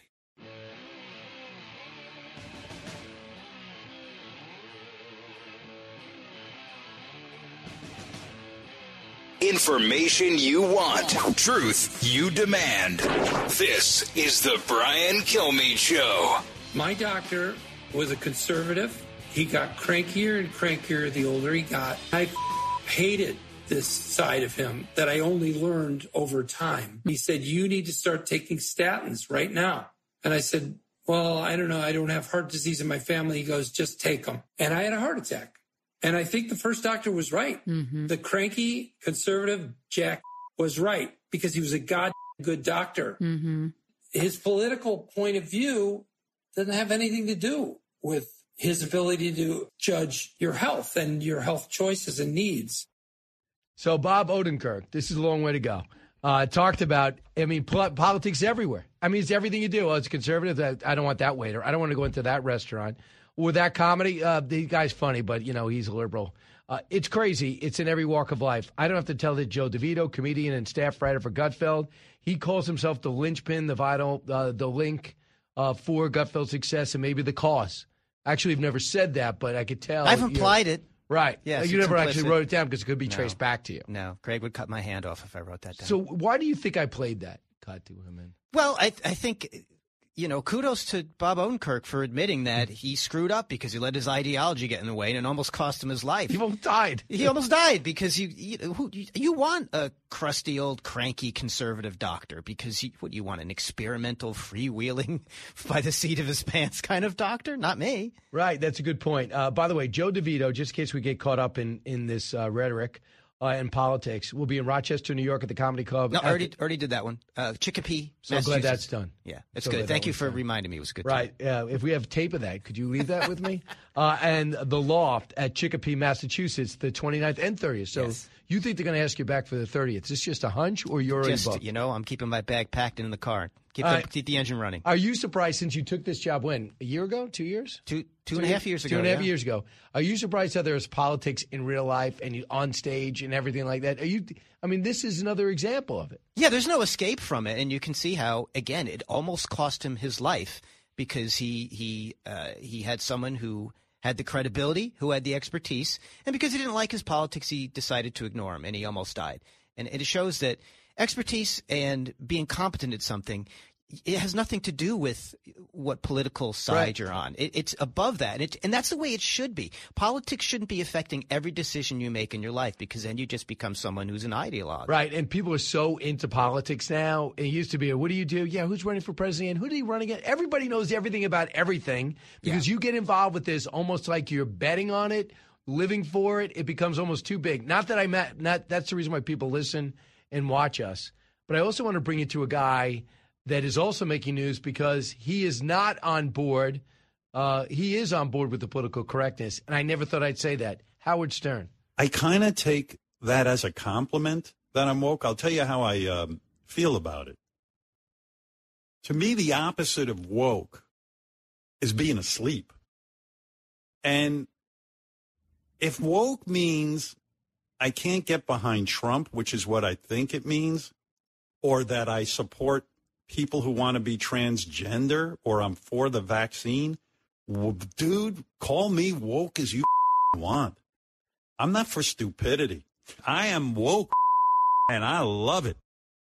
Information you want. Truth you demand. This is the Brian Kilmeade Show. My doctor was a conservative. He got crankier and crankier the older he got. I hated this side of him that I only learned over time. He said, you need to start taking statins right now. And I said, well, I don't know. I don't have heart disease in my family. He goes, just take them. And I had a heart attack. And I think the first doctor was right. Mm-hmm. The cranky, conservative Jack was right because he was a god good doctor. Mm-hmm. His political point of view doesn't have anything to do with his ability to judge your health and your health choices and needs. So Bob Odenkirk, this is a long way to go, uh, talked about, I mean, pol- politics everywhere. I mean, it's everything you do. Oh, it's conservative. I don't want that waiter. I don't want to go into that restaurant. With that comedy, uh, the guy's funny, but, you know, he's a liberal. Uh, it's crazy. It's in every walk of life. I don't have to tell that Joe DeVito, comedian and staff writer for Gutfeld, he calls himself the linchpin, the vital, uh, the link uh, for Gutfeld's success and maybe the cause. Actually, I've never said that, but I could tell. I've implied it. Right. Yes, you never implicit. actually wrote it down because it could be No. traced back to you. No, Greg would cut my hand off if I wrote that down. So why do you think I played that cut to him? In? Well, I, I think... you know, kudos to Bob Odenkirk for admitting that he screwed up because he let his ideology get in the way and it almost cost him his life. He almost died. He almost died because you you, who, you you want a crusty old cranky conservative doctor because you, what you want, an experimental freewheeling by the seat of his pants kind of doctor? Not me. Right. That's a good point. Uh, by the way, Joe DeVito, just in case we get caught up in, in this uh, rhetoric uh, and politics, will be in Rochester, New York at the Comedy Club. No, I already, already did that one. Uh, Chicopee, So glad that's done. Yeah, it's So good. glad Thank that you one's for done. reminding me. It was a good Right. time. Uh, if we have tape of that, could you leave that with me? Uh, and The Loft at Chicopee, Massachusetts, the twenty-ninth and thirtieth. So Yes. you think they're going to ask you back for the thirtieth. Is this just a hunch or you're already Just, booked? you know, I'm keeping my bag packed in the car. Keep, All the, right. keep the engine running. Are you surprised since you took this job when? A year ago? Two years? Two, two and a half years ago. Two and a half yeah. years ago. Are you surprised how there's politics in real life and you, on stage and everything like that? Are you? I mean, this is another example of it. Yeah, there's no escape from it, and you can see how, again, it almost cost him his life because he he uh, he had someone who had the credibility, who had the expertise, and because he didn't like his politics, he decided to ignore him, and he almost died. And it shows that expertise and being competent at something, it has nothing to do with what political side Right. you're on. It, it's above that, it, and that's the way it should be. Politics shouldn't be affecting every decision you make in your life because then you just become someone who's an ideologue. Right, and people are so into politics now. It used to be, a, what do you do? Yeah, who's running for president? Who did he run against? Everybody knows everything about everything because you get involved with this almost like you're betting on it, living for it. It becomes almost too big. Not that I'm at, not that's the reason why people listen and watch us. But I also want to bring it to a guy that is also making news because he is not on board. Uh, he is on board with the political correctness, and I never thought I'd say that. Howard Stern. I kind of take that as a compliment that I'm woke. I'll tell you how I um, feel about it. To me, the opposite of woke is being asleep. And if woke means I can't get behind Trump, which is what I think it means, or that I support people who want to be transgender, or I'm for the vaccine, well, dude, call me woke as you want. I'm not for stupidity. I am woke, and I love it.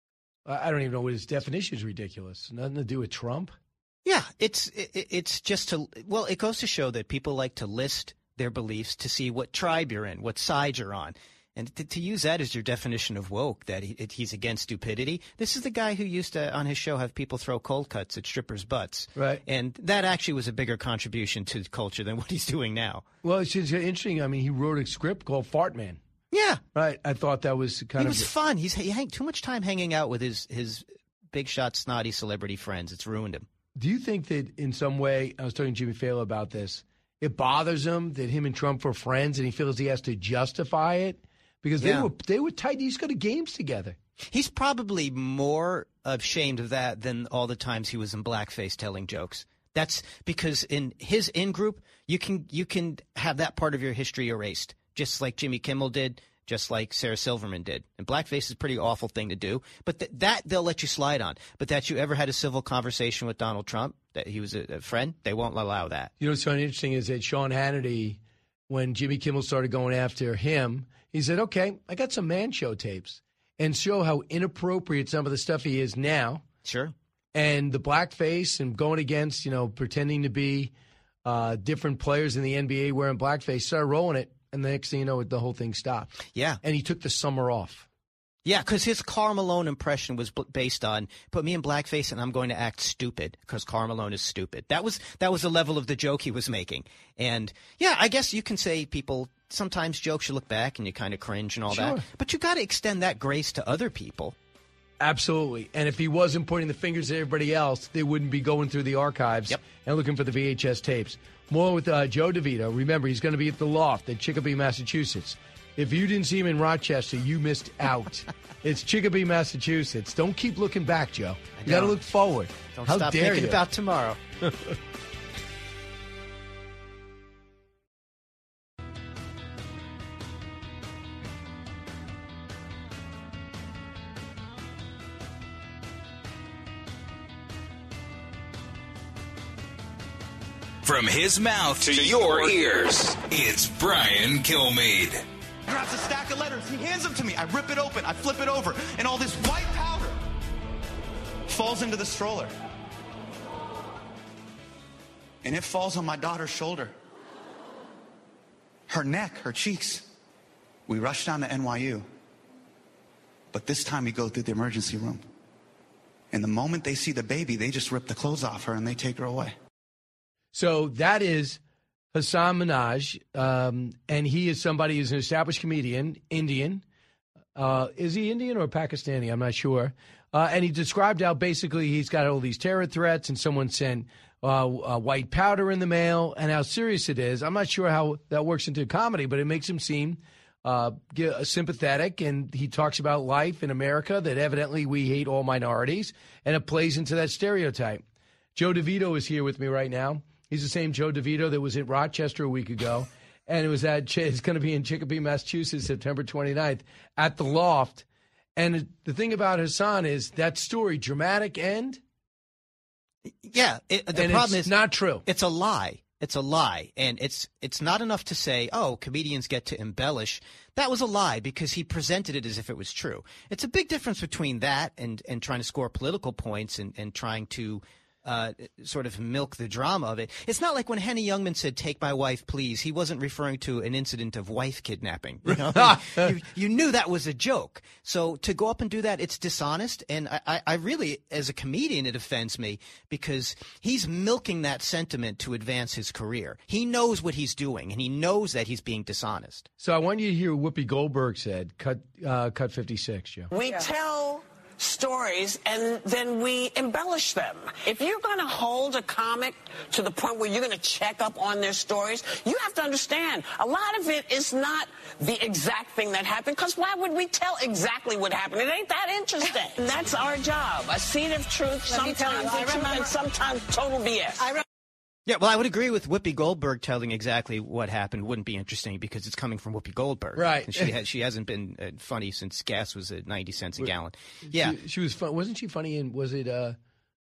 I don't even know what his definition is. Ridiculous. Nothing to do with Trump. Yeah, it's it, it's just to well, it goes to show that people like to list their beliefs to see what tribe you're in, what side you're on. And to, to use that as your definition of woke, that he, it, he's against stupidity. This is the guy who used to, on his show, have people throw cold cuts at strippers' butts. Right. And that actually was a bigger contribution to culture than what he's doing now. Well, it's just interesting. I mean, he wrote a script called Fart Man. Yeah. Right. I thought that was kind He of. was fun. He's he hang too much time hanging out with his, his big shot, snotty celebrity friends. It's ruined him. Do you think that in some way, I was talking to Jimmy Fallon about this, it bothers him that him and Trump were friends and he feels he has to justify it? Because they Yeah. were they were tight. These go to games together. He's probably more ashamed of that than all the times he was in blackface telling jokes. That's because in his in-group, you can you can have that part of your history erased, just like Jimmy Kimmel did, just like Sarah Silverman did. And blackface is a pretty awful thing to do, but th- that they'll let you slide on. But that you ever had a civil conversation with Donald Trump, that he was a, a friend, they won't allow that. You know what's so interesting is that Sean Hannity, when Jimmy Kimmel started going after him, he said, okay, I got some Man Show tapes and show how inappropriate some of the stuff he is now. Sure. And the blackface and going against, you know, pretending to be uh, different players in the N B A wearing blackface, started rolling it. And the next thing you know, the whole thing stopped. Yeah. And he took the summer off. Yeah, because his Karl Malone impression was b- based on put me in blackface and I'm going to act stupid because Karl Malone is stupid. That was that was the level of the joke he was making. And yeah, I guess you can say people sometimes jokes you look back and you kind of cringe and all Sure. that. But you got to extend that grace to other people. Absolutely. And if he wasn't pointing the fingers at everybody else, they wouldn't be going through the archives and looking for the V H S tapes. More with uh, Joe DeVito. Remember, he's going to be at the Loft at Chicopee, Massachusetts. If you didn't see him in Rochester, you missed out. It's Chicopee, Massachusetts. Don't keep looking back, Joe. You got to look forward. Don't How stop dare thinking you? about tomorrow. From his mouth to your ears, it's Brian Kilmeade. Grabs a stack of letters. He hands them to me. I rip it open. I flip it over. And all this white powder falls into the stroller. and it falls on my daughter's shoulder. Her neck, her cheeks. We rush down to N Y U. But this time we go through the emergency room. And the moment they see the baby, they just rip the clothes off her and they take her away. So that is Hasan Minhaj, um, and he is somebody who's an established comedian, Indian. Uh, is he Indian or Pakistani? I'm not sure. Uh, and he described how basically he's got all these terror threats and someone sent uh, uh, white powder in the mail and how serious it is. I'm not sure how that works into comedy, but it makes him seem uh, sympathetic. And he talks about life in America, that evidently we hate all minorities, and it plays into that stereotype. Joe DeVito is here with me right now. He's the same Joe DeVito that was in Rochester a week ago. And it was at, it's going to be in Chicopee, Massachusetts, September twenty-ninth at the Loft. And the thing about Hasan is that story, dramatic end. Yeah, it, the and problem it's is not true. It's a lie. It's a lie, and it's it's not enough to say, oh, comedians get to embellish. That was a lie because he presented it as if it was true. It's a big difference between that and and trying to score political points and and trying to Uh, sort of milk the drama of it. It's not like when Henny Youngman said, "Take my wife, please." He wasn't referring to an incident of wife kidnapping. You know? you, you knew that was a joke. So to go up and do that, it's dishonest. And I, I, I really, as a comedian, it offends me because he's milking that sentiment to advance his career. He knows what he's doing, and he knows that he's being dishonest. So I want you to hear what Whoopi Goldberg said. Cut, uh, cut fifty-six, Joe. We yeah. tell stories and then we embellish them. If you're going to hold a comic to the point where you're going to check up on their stories, you have to understand a lot of it is not the exact thing that happened, because why would we tell exactly what happened? It ain't that interesting. And that's our job. A seed of truth, sometimes the truth, and sometimes total B S. I Yeah, well, I would agree with Whoopi Goldberg telling exactly what happened wouldn't be interesting because it's coming from Whoopi Goldberg. Right. And she, has, she hasn't been uh, funny since gas was at ninety cents a gallon. Yeah. She, she was fun. Wasn't she funny in, was it, uh,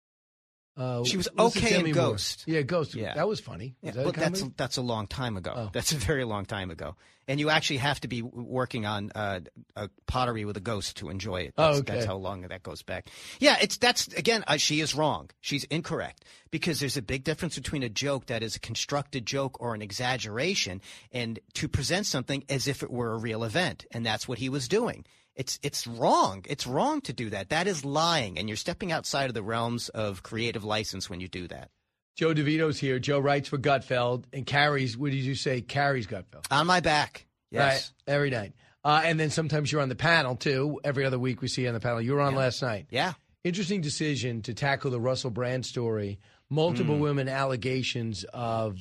uh, she was was okay in Demi Ghost. Moore? Yeah, Ghost. Yeah. That was funny. Was Yeah, that a but that's comedy? that's a long time ago. Oh. That's a very long time ago. And you actually have to be working on uh, a pottery with a ghost to enjoy it. That's, Oh, okay. That's how long that goes back. Yeah, it's that's again. Uh, she is wrong. She's incorrect because there's a big difference between a joke that is a constructed joke or an exaggeration, and to present something as if it were a real event, and that's what he was doing. It's it's wrong. It's wrong to do that. That is lying, and you're stepping outside of the realms of creative license when you do that. Joe DeVito's here. Joe writes for Gutfeld and carries, what did you say, carries Gutfeld? On my back. Yes. Right, every night. Uh, and then sometimes you're on the panel, too. Every other week we see you on the panel. You were on Yeah. last night. Yeah. Interesting decision to tackle the Russell Brand story. Multiple Mm. women allegations of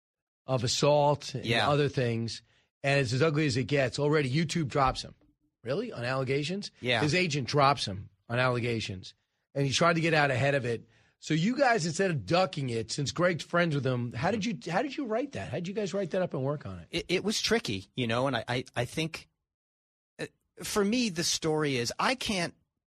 of assault and Yeah. other things. And it's as ugly as it gets. Already YouTube drops him. Really? On allegations? Yeah. His agent drops him on allegations. And he tried to get out ahead of it. So you guys, instead of ducking it, since Greg's friends with him, how did you how did you write that? How did you guys write that up and work on it? It, it was tricky, you know, and I, I, I think uh, for me, the story is I can't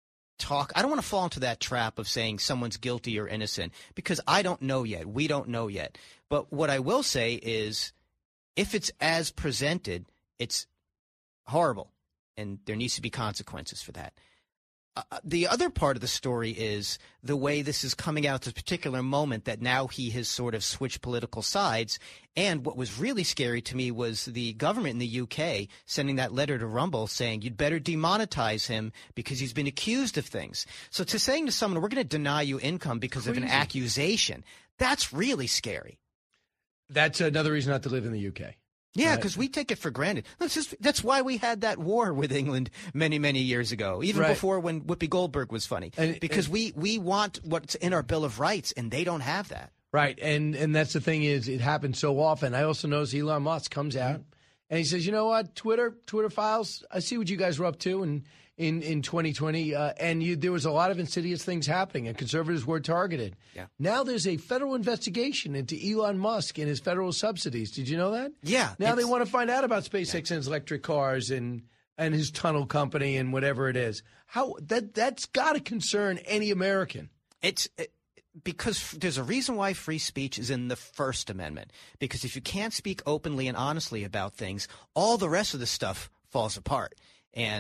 talk. I don't want to fall into that trap of saying someone's guilty or innocent because I don't know yet. We don't know yet. But what I will say is if it's as presented, it's horrible, and there needs to be consequences for that. Uh, the other part of the story is the way this is coming out at this particular moment that now he has sort of switched political sides. And what was really scary to me was the government in the U K sending that letter to Rumble saying you'd better demonetize him because he's been accused of things. So to saying to someone, we're going to deny you income because Crazy. of an accusation, that's really scary. That's another reason not to live in the U K. Yeah, Right. because we take it for granted. That's just that's why we had that war with England many, many years ago, even Right. before when Whoopi Goldberg was funny. And- because and- we, we want what's in our Bill of Rights, and they don't have that. Right, and and that's the thing is it happens so often. I also notice Elon Musk comes out and he says, you know what, Twitter, Twitter files, I see what you guys were up to in in, in twenty twenty, uh, and you, there was a lot of insidious things happening, and conservatives were targeted. Yeah. Now there's a federal investigation into Elon Musk and his federal subsidies. Did you know that? Yeah. Now they it's- want to find out about SpaceX and his electric cars and and his tunnel company and whatever it is. How that that's got to concern any American. It's it, because f- there's a reason why free speech is in the First Amendment. Because if you can't speak openly and honestly about things, all the rest of the stuff falls apart. And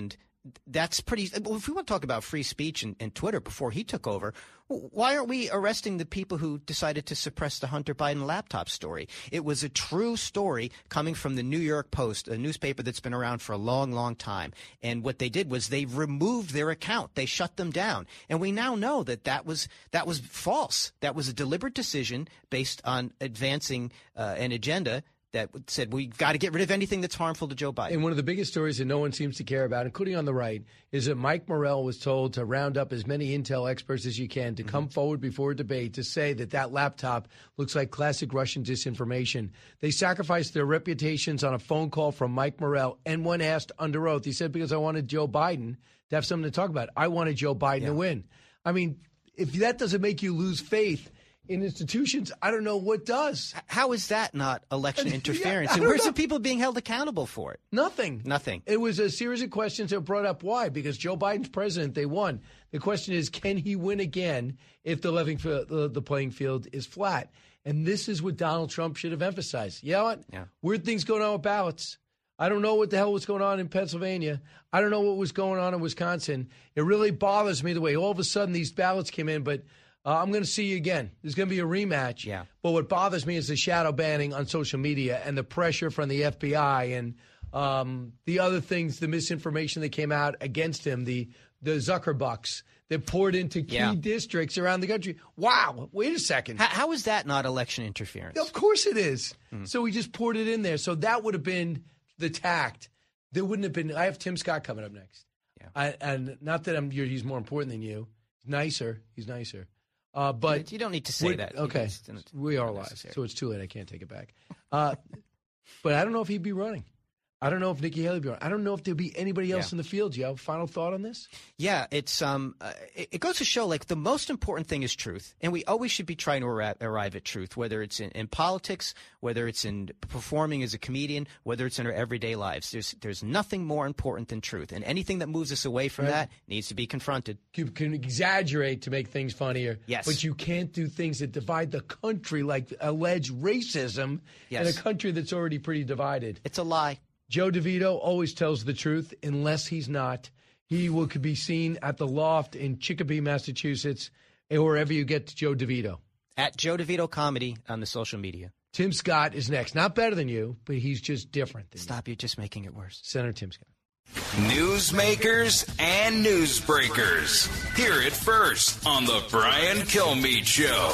that's pretty. Well, if we want to talk about free speech and, and Twitter before he took over, why aren't we arresting the people who decided to suppress the Hunter Biden laptop story? It was a true story coming from the New York Post, a newspaper that's been around for a long, long time. And what they did was they removed their account. They shut them down. And we now know that that was that was false. That was a deliberate decision based on advancing uh, an agenda that said we've got to get rid of anything that's harmful to Joe Biden. And one of the biggest stories that no one seems to care about, including on the right, is that Mike Morrell was told to round up as many intel experts as you can to mm-hmm. come forward before a debate to say that that laptop looks like classic Russian disinformation. They sacrificed their reputations on a phone call from Mike Morrell, and when asked under oath, he said, because I wanted Joe Biden to have something to talk about. I wanted Joe Biden yeah. to win. I mean, if that doesn't make you lose faith in institutions, I don't know what does. How is that not election interference? yeah, and where's know. the people being held accountable for it? Nothing. Nothing. It was a series of questions that brought up why. Because Joe Biden's president, they won. The question is, can he win again if the, leveling, the, the playing field is flat? And this is what Donald Trump should have emphasized. You know what? Yeah. Weird things going on with ballots. I don't know what the hell was going on in Pennsylvania. I don't know what was going on in Wisconsin. It really bothers me the way all of a sudden these ballots came in, but Uh, I'm going to see you again. There's going to be a rematch. Yeah. But what bothers me is the shadow banning on social media and the pressure from the F B I and um, the other things, the misinformation that came out against him, the the Zuckerbucks that poured into key yeah. districts around the country. Wow. Wait a second. How, how is that not election interference? Of course it is. Mm-hmm. So he just poured it in there. So that would have been the tact. There wouldn't have been. I have Tim Scott coming up next. Yeah. I, and not that I'm. He's more important than you. He's nicer. He's nicer. Uh, but you don't need to say that. Okay, just, we are live, so it's too late. I can't take it back. Uh, but I don't know if he'd be running. I don't know if Nikki Haley would be running. I don't know if there'd be anybody else yeah. in the field. Do you have a final thought on this? Yeah, it's um, uh, it, it goes to show like the most important thing is truth, and we always should be trying to arrive, arrive at truth, whether it's in, in politics, whether it's in performing as a comedian, whether it's in our everyday lives. There's there's nothing more important than truth, and anything that moves us away from right. that needs to be confronted. You can exaggerate to make things funnier, yes, but you can't do things that divide the country, like alleged racism yes. in a country that's already pretty divided. It's a lie. Joe DeVito always tells the truth unless he's not. He will could be seen at the Loft in Chicopee, Massachusetts, or wherever you get to Joe DeVito. At Joe DeVito Comedy on the social media. Tim Scott is next. Not better than you, but he's just different than Stop, you. you're just making it worse. Senator Tim Scott. Newsmakers and newsbreakers. Hear it first on the Brian Kilmeade Show.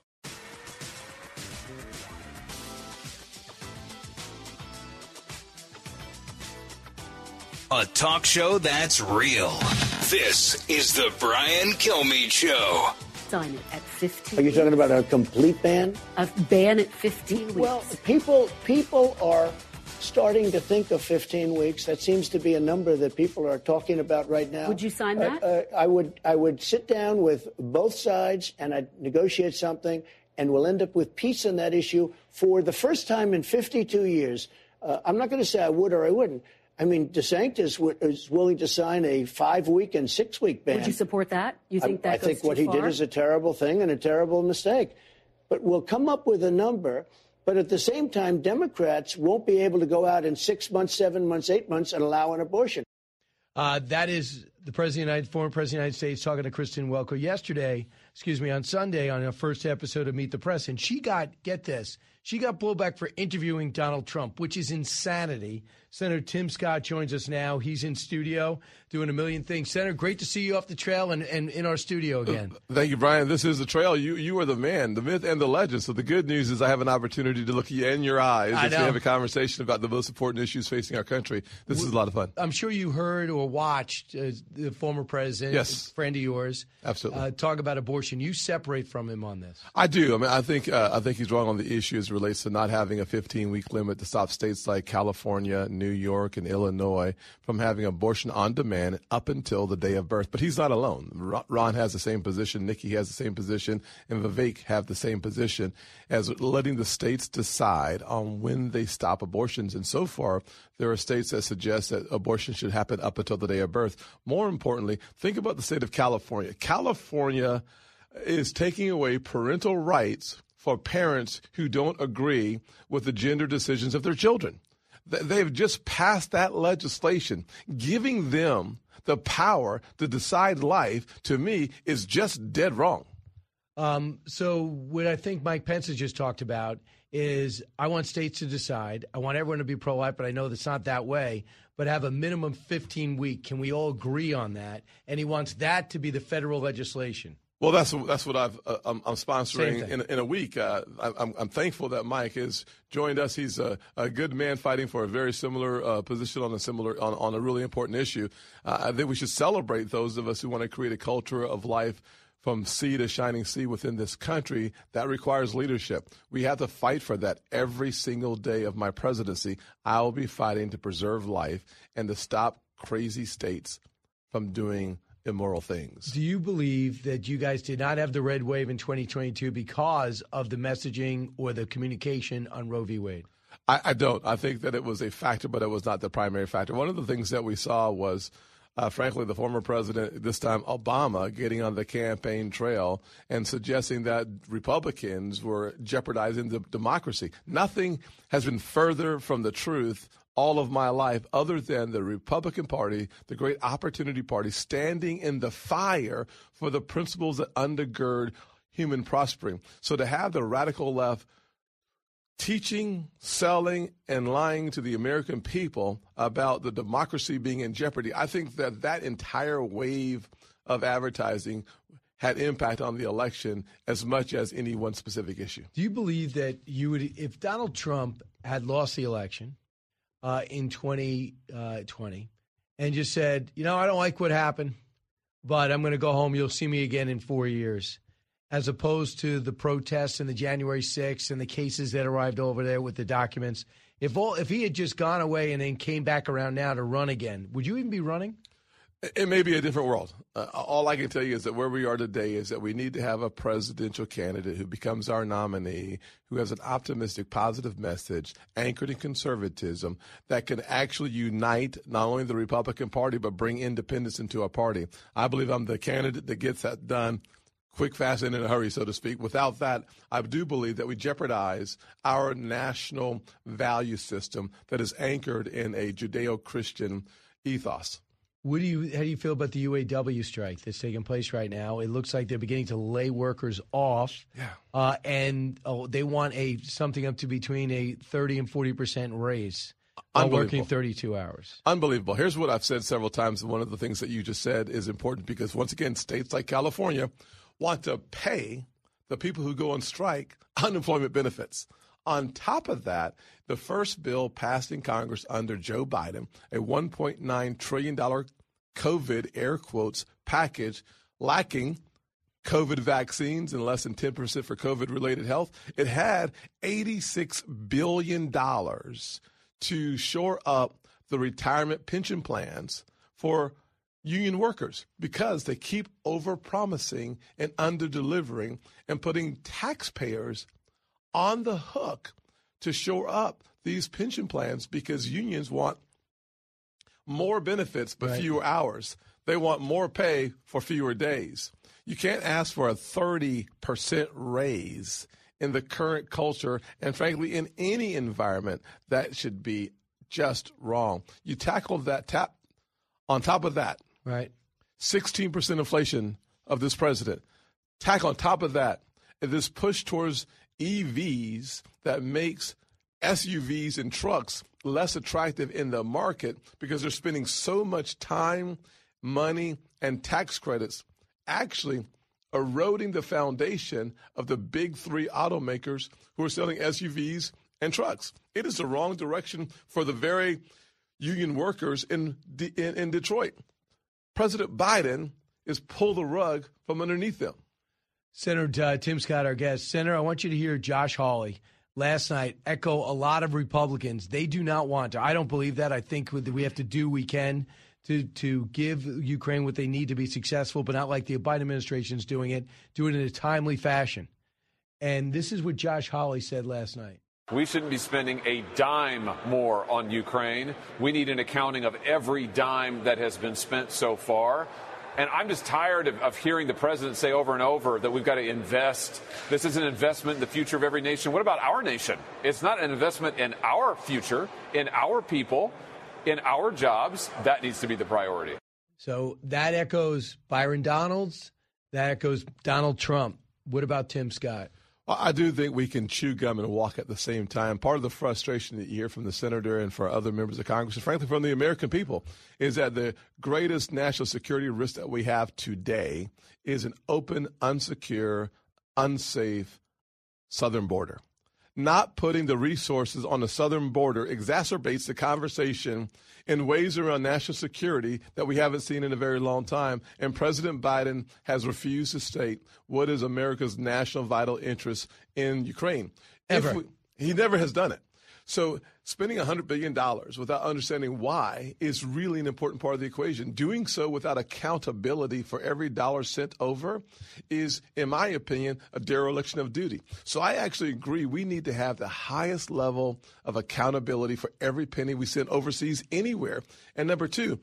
A talk show that's real. This is the Brian Kilmeade Show. Sign it at fifteen. Are you talking about a complete ban? A ban at fifteen weeks. Well, people people are starting to think of fifteen weeks. That seems to be a number that people are talking about right now. Would you sign that? Uh, uh, I would. I would sit down with both sides and I'd negotiate something, and we'll end up with peace on that issue for the first time in fifty-two years. Uh, I'm not going to say I would or I wouldn't. I mean, DeSantis w- is willing to sign a five-week and six-week ban. Would you support that? You think I, that I think goes what too he far? did is a terrible thing and a terrible mistake. But we'll come up with a number. But at the same time, Democrats won't be able to go out in six months, seven months, eight months and allow an abortion. Uh, that is the president of the United, former president of the United States talking to Kristen Welker yesterday, excuse me, on Sunday on our first episode of Meet the Press. And she got, get this, she got blowback for interviewing Donald Trump, which is insanity. Senator Tim Scott joins us now. He's in studio doing a million things. Senator, great to see you off the trail and, and in our studio again. Thank you, Brian. This is the trail. You you are the man, the myth, and the legend. So the good news is I have an opportunity to look you in your eyes I as know. we have a conversation about the most important issues facing our country. This we, is a lot of fun. I'm sure you heard or watched uh, the former president, yes. a friend of yours, absolutely, uh, talk about abortion. You separate from him on this. I do. I mean, I think uh, I think he's wrong on the issue as it relates to not having a fifteen-week limit to stop states like California, New York, and Illinois from having abortion on demand up until the day of birth. But he's not alone. Ron has the same position. Nikki has the same position. And Vivek have the same position as letting the states decide on when they stop abortions. And so far, there are states that suggest that abortion should happen up until the day of birth. More importantly, think about the state of California. California is taking away parental rights for parents who don't agree with the gender decisions of their children. They've just passed that legislation, giving them the power to decide life, to me, is just dead wrong. Um, so what I think Mike Pence has just talked about is I want states to decide. I want everyone to be pro-life, but I know that's not that way. But have a minimum fifteen week. Can we all agree on that? And he wants that to be the federal legislation. Well, that's that's what I've uh, I'm, I'm sponsoring in, in a week. Uh, I, I'm, I'm thankful that Mike has joined us. He's a, a good man fighting for a very similar uh, position on a similar on, on a really important issue. Uh, I think we should celebrate those of us who want to create a culture of life from sea to shining sea within this country. That requires leadership. We have to fight for that every single day of my presidency. I will be fighting to preserve life and to stop crazy states from doing immoral things. Do you believe that you guys did not have the red wave in twenty twenty-two because of the messaging or the communication on Roe v. Wade? I, I don't. I think that it was a factor, but it was not the primary factor. One of the things that we saw was Uh, frankly, the former president, this time Obama, getting on the campaign trail and suggesting that Republicans were jeopardizing the democracy. Nothing has been further from the truth all of my life other than the Republican Party, the great Opportunity Party, standing in the fire for the principles that undergird human prospering. So to have the radical left teaching, selling, and lying to the American people about the democracy being in jeopardy, I think that that entire wave of advertising had impact on the election as much as any one specific issue. Do you believe that you would, if Donald Trump had lost the election uh, in twenty twenty and just said, you know, I don't like what happened, but I'm going to go home, you'll see me again in four years, as opposed to the protests and the January sixth and the cases that arrived over there with the documents. If all, if he had just gone away and then came back around now to run again, would you even be running? It may be a different world. Uh, all I can tell you is that where we are today is that we need to have a presidential candidate who becomes our nominee, who has an optimistic, positive message anchored in conservatism that can actually unite not only the Republican Party but bring independence into our party. I believe I'm the candidate that gets that done quick, fast, and in a hurry, so to speak. Without that, I do believe that we jeopardize our national value system that is anchored in a Judeo-Christian ethos. What do you? How do you feel about the U A W strike that's taking place right now? It looks like they're beginning to lay workers off, yeah, uh, and oh, they want a something up to between a thirty and forty percent raise while working thirty-two hours. Unbelievable. Here's what I've said several times. One of the things that you just said is important because, once again, states like California want to pay the people who go on strike unemployment benefits. On top of that, the first bill passed in Congress under Joe Biden, a one point nine trillion dollars COVID, air quotes, package lacking COVID vaccines and less than ten percent for COVID-related health. It had eighty-six billion dollars to shore up the retirement pension plans for union workers because they keep over-promising and under-delivering and putting taxpayers on the hook to shore up these pension plans because unions want more benefits but right. fewer hours. They want more pay for fewer days. You can't ask for a thirty percent raise in the current culture and, frankly, in any environment. That should be just wrong. You tackle that tap on top of that. Right. sixteen percent inflation of this president. Tack on top of that this push towards E Vs that makes S U Vs and trucks less attractive in the market because they're spending so much time, money, and tax credits actually eroding the foundation of the big three automakers who are selling S U Vs and trucks. It is the wrong direction for the very union workers in, in, in Detroit. President Biden is pull the rug from underneath them. Senator uh, Tim Scott, our guest. Senator, I want you to hear Josh Hawley last night echo a lot of Republicans. They do not want to. I don't believe that. I think we have to do what we can to, to give Ukraine what they need to be successful, but not like the Biden administration is doing it, do it in a timely fashion. And this is what Josh Hawley said last night. We shouldn't be spending a dime more on Ukraine. We need an accounting of every dime that has been spent so far. And I'm just tired of, of hearing the president say over and over that we've got to invest. This is an investment in the future of every nation. What about our nation? It's not an investment in our future, in our people, in our jobs. That needs to be the priority. So that echoes Byron Donalds. That echoes Donald Trump. What about Tim Scott? Well, I do think we can chew gum and walk at the same time. Part of the frustration that you hear from the senator and for other members of Congress, and frankly from the American people, is that the greatest national security risk that we have today is an open, unsecure, unsafe southern border. Not putting the resources on the southern border exacerbates the conversation in ways around national security that we haven't seen in a very long time. And President Biden has refused to state what is America's national vital interest in Ukraine. Ever. If we, he never has done it. So spending one hundred billion dollars without understanding why is really an important part of the equation. Doing so without accountability for every dollar sent over is, in my opinion, a dereliction of duty. So I actually agree we need to have the highest level of accountability for every penny we send overseas anywhere. And number two,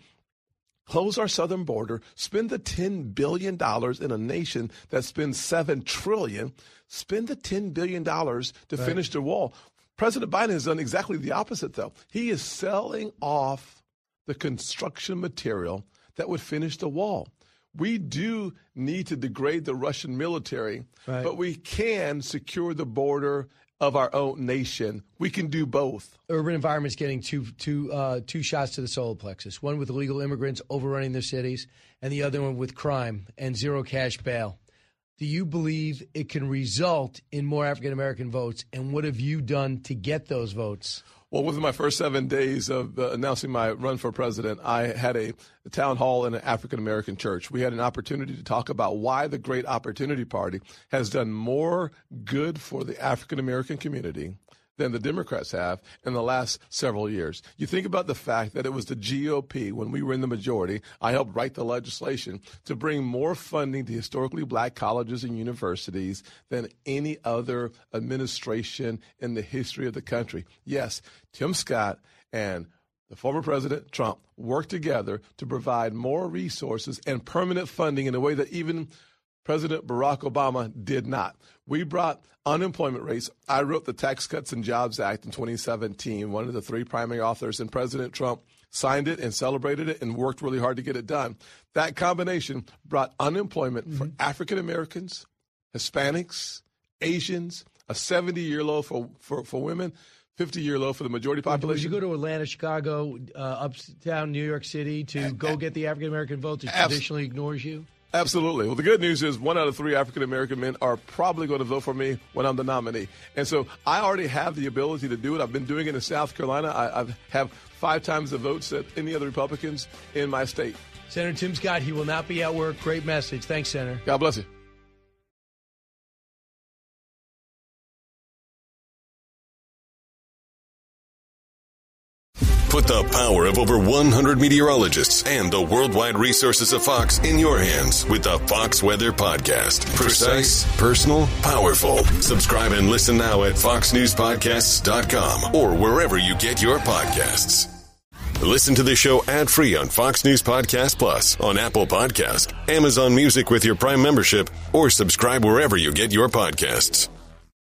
close our southern border, spend the ten billion dollars in a nation that spends seven trillion dollars, spend the ten billion dollars to Right. finish the wall. President Biden has done exactly the opposite, though. He is selling off the construction material that would finish the wall. We do need to degrade the Russian military, Right. but we can secure the border of our own nation. We can do both. Urban environment's getting two, two, uh, two shots to the solar plexus, one with illegal immigrants overrunning their cities and the other one with crime and zero cash bail. Do you believe it can result in more African-American votes, and what have you done to get those votes? Well, within my first seven days of uh, announcing my run for president, I had a, a town hall in an African-American church. We had an opportunity to talk about why the Great Opportunity Party has done more good for the African-American community than the Democrats have in the last several years. You think about the fact that it was the G O P, when we were in the majority, I helped write the legislation to bring more funding to historically black colleges and universities than any other administration in the history of the country. Yes, Tim Scott and the former President Trump worked together to provide more resources and permanent funding in a way that even President Barack Obama did not. We brought unemployment rates. I wrote the Tax Cuts and Jobs Act in twenty seventeen, one of the three primary authors, and President Trump signed it and celebrated it and worked really hard to get it done. That combination brought unemployment mm-hmm. for African Americans, Hispanics, Asians, a seventy-year low for, for, for women, fifty-year low for the majority population. Would you go to Atlanta, Chicago, uh, uptown New York City to go get the African-American vote that Abs- traditionally ignores you? Absolutely. Well, the good news is one out of three African-American men are probably going to vote for me when I'm the nominee. And so I already have the ability to do it. I've been doing it in South Carolina. I I've have five times the votes that any other Republicans in my state. Senator Tim Scott, he will not be at work. Great message. Thanks, Senator. God bless you. Put the power of over one hundred meteorologists and the worldwide resources of Fox in your hands with the Fox Weather Podcast. Precise, personal, powerful. Subscribe and listen now at fox news podcasts dot com or wherever you get your podcasts. Listen to the show ad-free on Fox News Podcast Plus, on Apple Podcast, Amazon Music with your Prime membership, or subscribe wherever you get your podcasts.